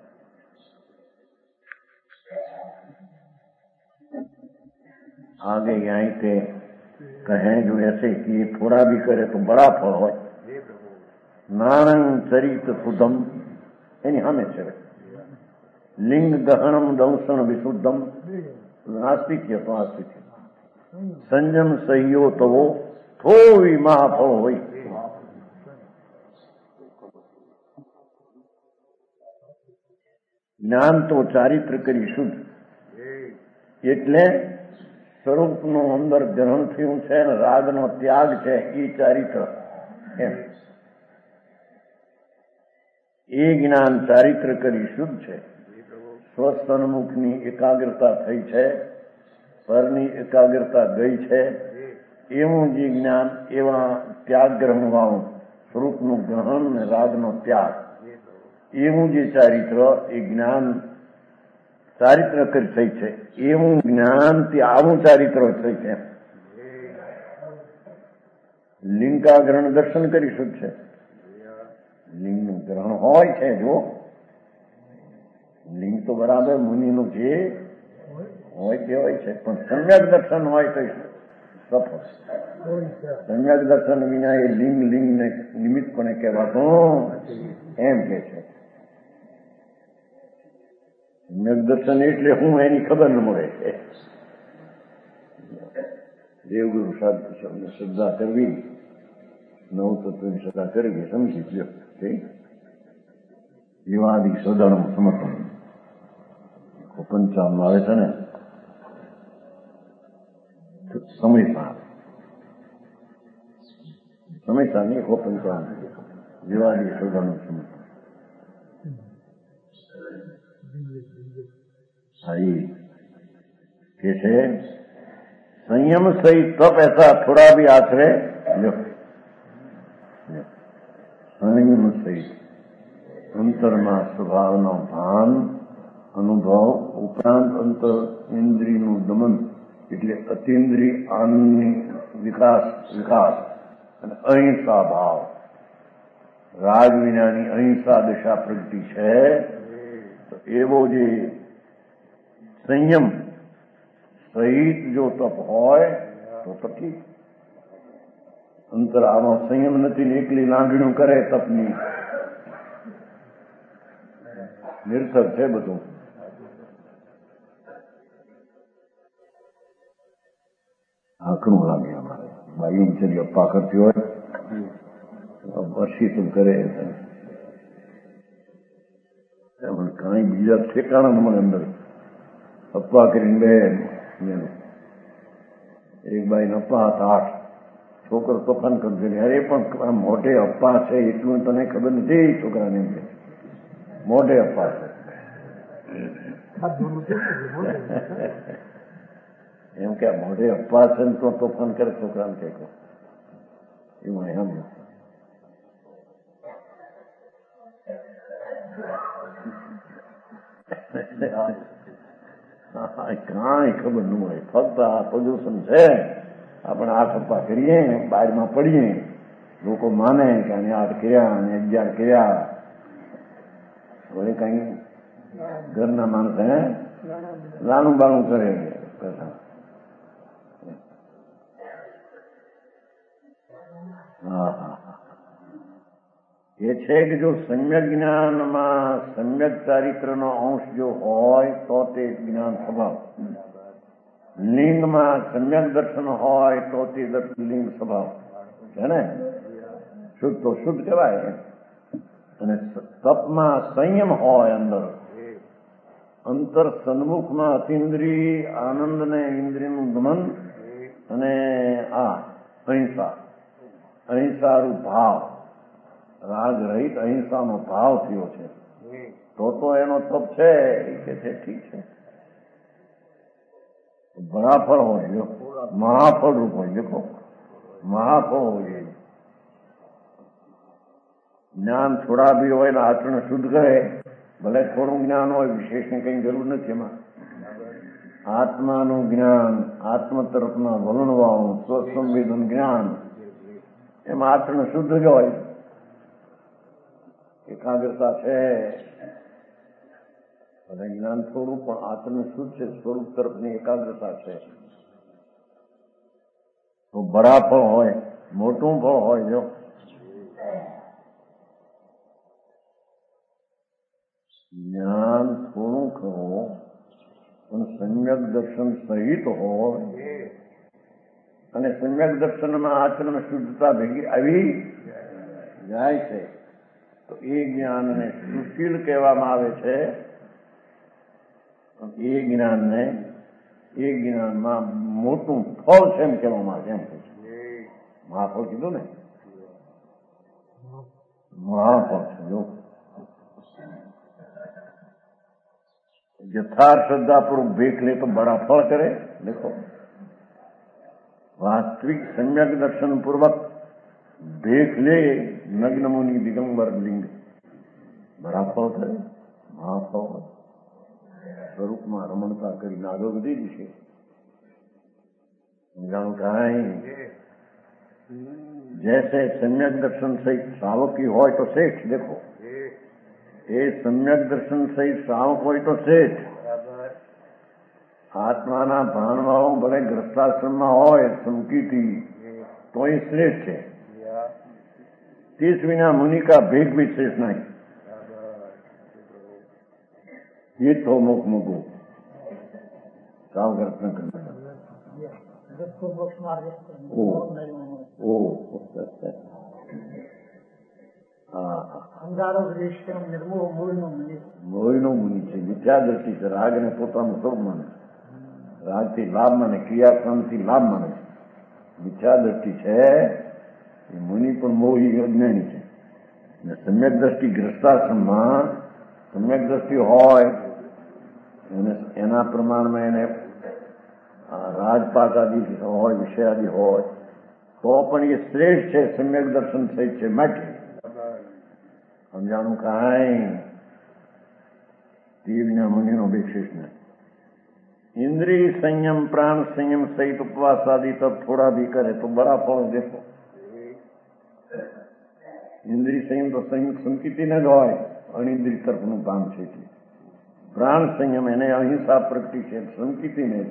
आगे यहीं पे कहें जो ऐसे कि थोड़ा भी करे तो बड़ा फल हो. नाणं चरित सुधम એની સામે છે લિંગ દહણમ દંસણ વિશુદ્ધમ નાસ્તિક્ય તો આસ્તિક્ય સંયમ સહ્યો તવો થોવી મહાફળ હોય. જ્ઞાન તો ચારિત્ર કરી શુદ્ધ એટલે સ્વરૂપનું અંદર ગ્રહણ થયું છે ને રાગનો ત્યાગ છે એ ચારિત્ર એમ એ જ્ઞાન ચારિત્ર કરી શુદ્ધ છે. સ્વસ્તન્મુખની એકાગ્રતા થઈ છે પરની એકાગ્રતા ગઈ છે એવું જે જ્ઞાન એવા ત્યાગ ગ્રહણવાળું સ્વરૂપનું ગ્રહણ ને રાગનો ત્યાગ એવું જે ચારિત્ર એ જ્ઞાન ચારિત્ર કરી થઈ છે એવું જ્ઞાન તે આવું ચારિત્ર થઈ છે. લિંગા ગ્રહણ દર્શન કરી શુદ્ધ છે. લિંગનું ગ્રહણ હોય છે જો લિંગ તો બરાબર મુનિનું જે હોય તે હોય છે પણ સમ્યક દર્શન હોય તો સફળ. સમ્યક દર્શન વિના એ લિંગ લિંગ ને નિમિત્તપણે કહેવાતું એમ કે છે. સમ્યક દર્શન એટલે હું એની ખબર ન મળે છે દેવગુરુ શ્રદ્ધા કરવી, નવ તત્વની શ્રદ્ધા કરવી સમજી ગયો. જીવાદી સદણમ સમર્પણ પંચાવન આવે છે ને સમયસા સમયસા નહીં કો પંચાવન જીવાદી સદણમ સમર્પણ. હા એ કે છે संयम सही तप ऐसा थोड़ा भी आश्रय लो. संयम सही અંતરમાં સ્વભાવનો ભાન અનુભવ ઉપરાંત અંતર ઇન્દ્રિયનું દમન એટલે અતિન્દ્રિય આનંદની વિકાસ વિકાસ અને અહિંસા ભાવ, રાગ વિનાની અહિંસા દશા પ્રગતિ છે. તો એવો જે સંયમ સહિત જો તપ હોય તો પછી અંતર આમાં સંયમ નથી ને એકલી લાગણીઓ કરે તપની નિર્થક છે બધું. આકરું લાગે અમારે બાયું ચલી અપ્પા કરતી હોય વર્ષી તો કરે કઈ બીજા ઠેકાણા મને અંદર અપ્પા કરીને બે એક બાઈ અપ્પા હતા આઠ છોકરો તોફાન કરશે અરે પણ મોઢે અપ્પા છે એટલું તને ખબર નથી છોકરાને એમ કે મોઢે અપ્પા છે એમ કે મોઢે અપ્પા છે ને તો તોફાન કરે છોકરાને કે એવું એમ કાંઈ ખબર ન હોય. ફક્ત આ પ્રદૂષણ છે. આપણે આઠ અપ્પા કરીએ બહારમાં પડીએ લોકો માને કે આને આઠ કર્યા અને અગિયાર કર્યા. હવે કઈ ઘરના માણસ હે નાનું બાણું કરે. હા હા એ છે કે જો સમ્યક જ્ઞાનમાં સમ્યક ચારિત્રનો અંશ જો હોય તો તે જ્ઞાન સ્વભાવ, લિંગમાં સમ્યક દર્શન હોય તો તે લિંગ સ્વભાવ છે ને શુદ્ધ તો શુદ્ધ કહેવાય. અને તપમાં સંયમ હોય અંદર અંતર સન્મુખમાં અતિન્દ્રિય આનંદ ને ઇન્દ્રિયનું દમન અને આ અહિંસા અહિંસારૂપ ભાવ રાગ રહિત અહિંસાનો ભાવ થયો છે તો તો એનો તપ છે એ કે છે ઠીક છે. બરાફળ હોય જો મહાફળ રૂપ હોય દેખો મહાફળ હોય. જ્ઞાન થોડા બી હોય ને આચરણ શુદ્ધ કરે ભલે થોડું જ્ઞાન હોય વિશેષની કઈ જરૂર નથી એમાં. આત્માનું જ્ઞાન આત્મ તરફના વલણવાળું સ્વસંવેદન જ્ઞાન એમાં આચરણ શુદ્ધ જ હોય. એકાગ્રતા છે અને જ્ઞાન થોડું પણ આત્મનું શુદ્ધ છે સ્વરૂપ તરફની એકાગ્રતા છે તો બરાફળ હોય મોટું ફળ હોય. જો જ્ઞાન થોડું ખરું પણ સમ્યક દર્શન સહિત હોય અને સમ્યક દર્શનમાં આચરણ શુદ્ધતા ભેગી આવી જાય છે તો એ જ્ઞાનને સુશીલ કહેવામાં આવે છે. એ જ્ઞાનને એ જ્ઞાનમાં મોટું ફળ છે એમ કહેવામાં આવે એમ છે. મહાફળ કીધું ને મહાફળ છે. જો यथार्थ श्रद्धापूर्वक देख ले तो बड़ा फल करे. देखो वास्तविक सम्यक दर्शन पूर्वक देख ले नग्न मुनि दिगंबर लिंग बड़ा फल करे महाफल સ્વરૂપમાં રમણતા કરીને આગળ વધી જશે. જાણું કાંઈ जैसे सम्यक दर्शन सहित श्रावकी हो तो सेठ देखो એ સમ્યક દર્શન સહિત શ્રાવક હોય તો શેઠ આત્માના ભાણવાળો ભલે ગ્રસ્તાશ્રમમાં હોય સમકીથી તો એ શ્રેષ્ઠ છે. तीस विना मुनि का भेद भी शेष नहीं. ये तो मुख मुगो साव गर्त न करना जिसको मोक्ष मार्ग ओ ओ અંધારો દ્રશ્ય નિર્મોહ મોહનો મુનિ મોહનો મુનિ છે. મિથ્યા દ્રષ્ટિ છે. રાગને પોતાનું સ્વરૂપ માને, રાગથી લાભ માને, ક્રિયાક્રમથી લાભ માને. મિથ્યા દ્રષ્ટિ છે એ મુનિ પણ મોહી અજ્ઞાની છે. અને સમ્યક દ્રષ્ટિ ગ્રસ્તાશ્રમમાં સમ્યક દ્રષ્ટિ હોય એને એના પ્રમાણમાં એને રાજપાટ આદિ હોય, વિષય આદિ હોય તો પણ એ શ્રેષ્ઠ છે, સમ્યક દર્શન સહિત છે. માટે સમજાણું કાંઈ તીવ્ર મુનિનો વિશેષ નહીં. इंद्रिय संयम, प्राण संयम सहित उपवास आदि तब थोड़ा भी करे तो बड़ा फल देखो. इंद्रिय संयम तो संयम संकिति न હોય, અનિંદ્રિય તરફનું કામ છે. પ્રાણ સંયમ એને અહિંસા પ્રગતિ છે, સંકિતિ ને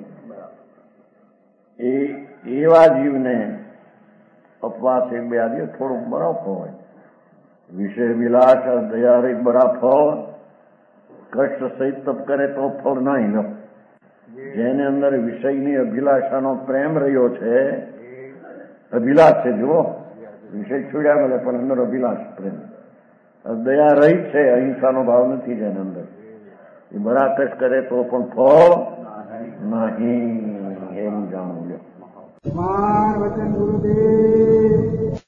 એ એવા જીવને અપવાસ એક બે આદિ થોડુંક બરાબર હોય. વિષય વિલાસ દયા રહિત બરા ફળ, કષ્ટ સહિત તપ કરે તો ફળ નહીં લો. જેને અંદર વિષયની અભિલાષાનો પ્રેમ રહ્યો છે, અભિલાષ છે, જુઓ વિષય છોડ્યા મળે પણ અંદર અભિલાષ પ્રેમ, દયા રહિત છે, અહિંસાનો ભાવ નથી જેને અંદર, એ બરા કષ્ટ કરે તો પણ ફળ નહીં. એમ જાણવું લો. વચન ગુરુદેવ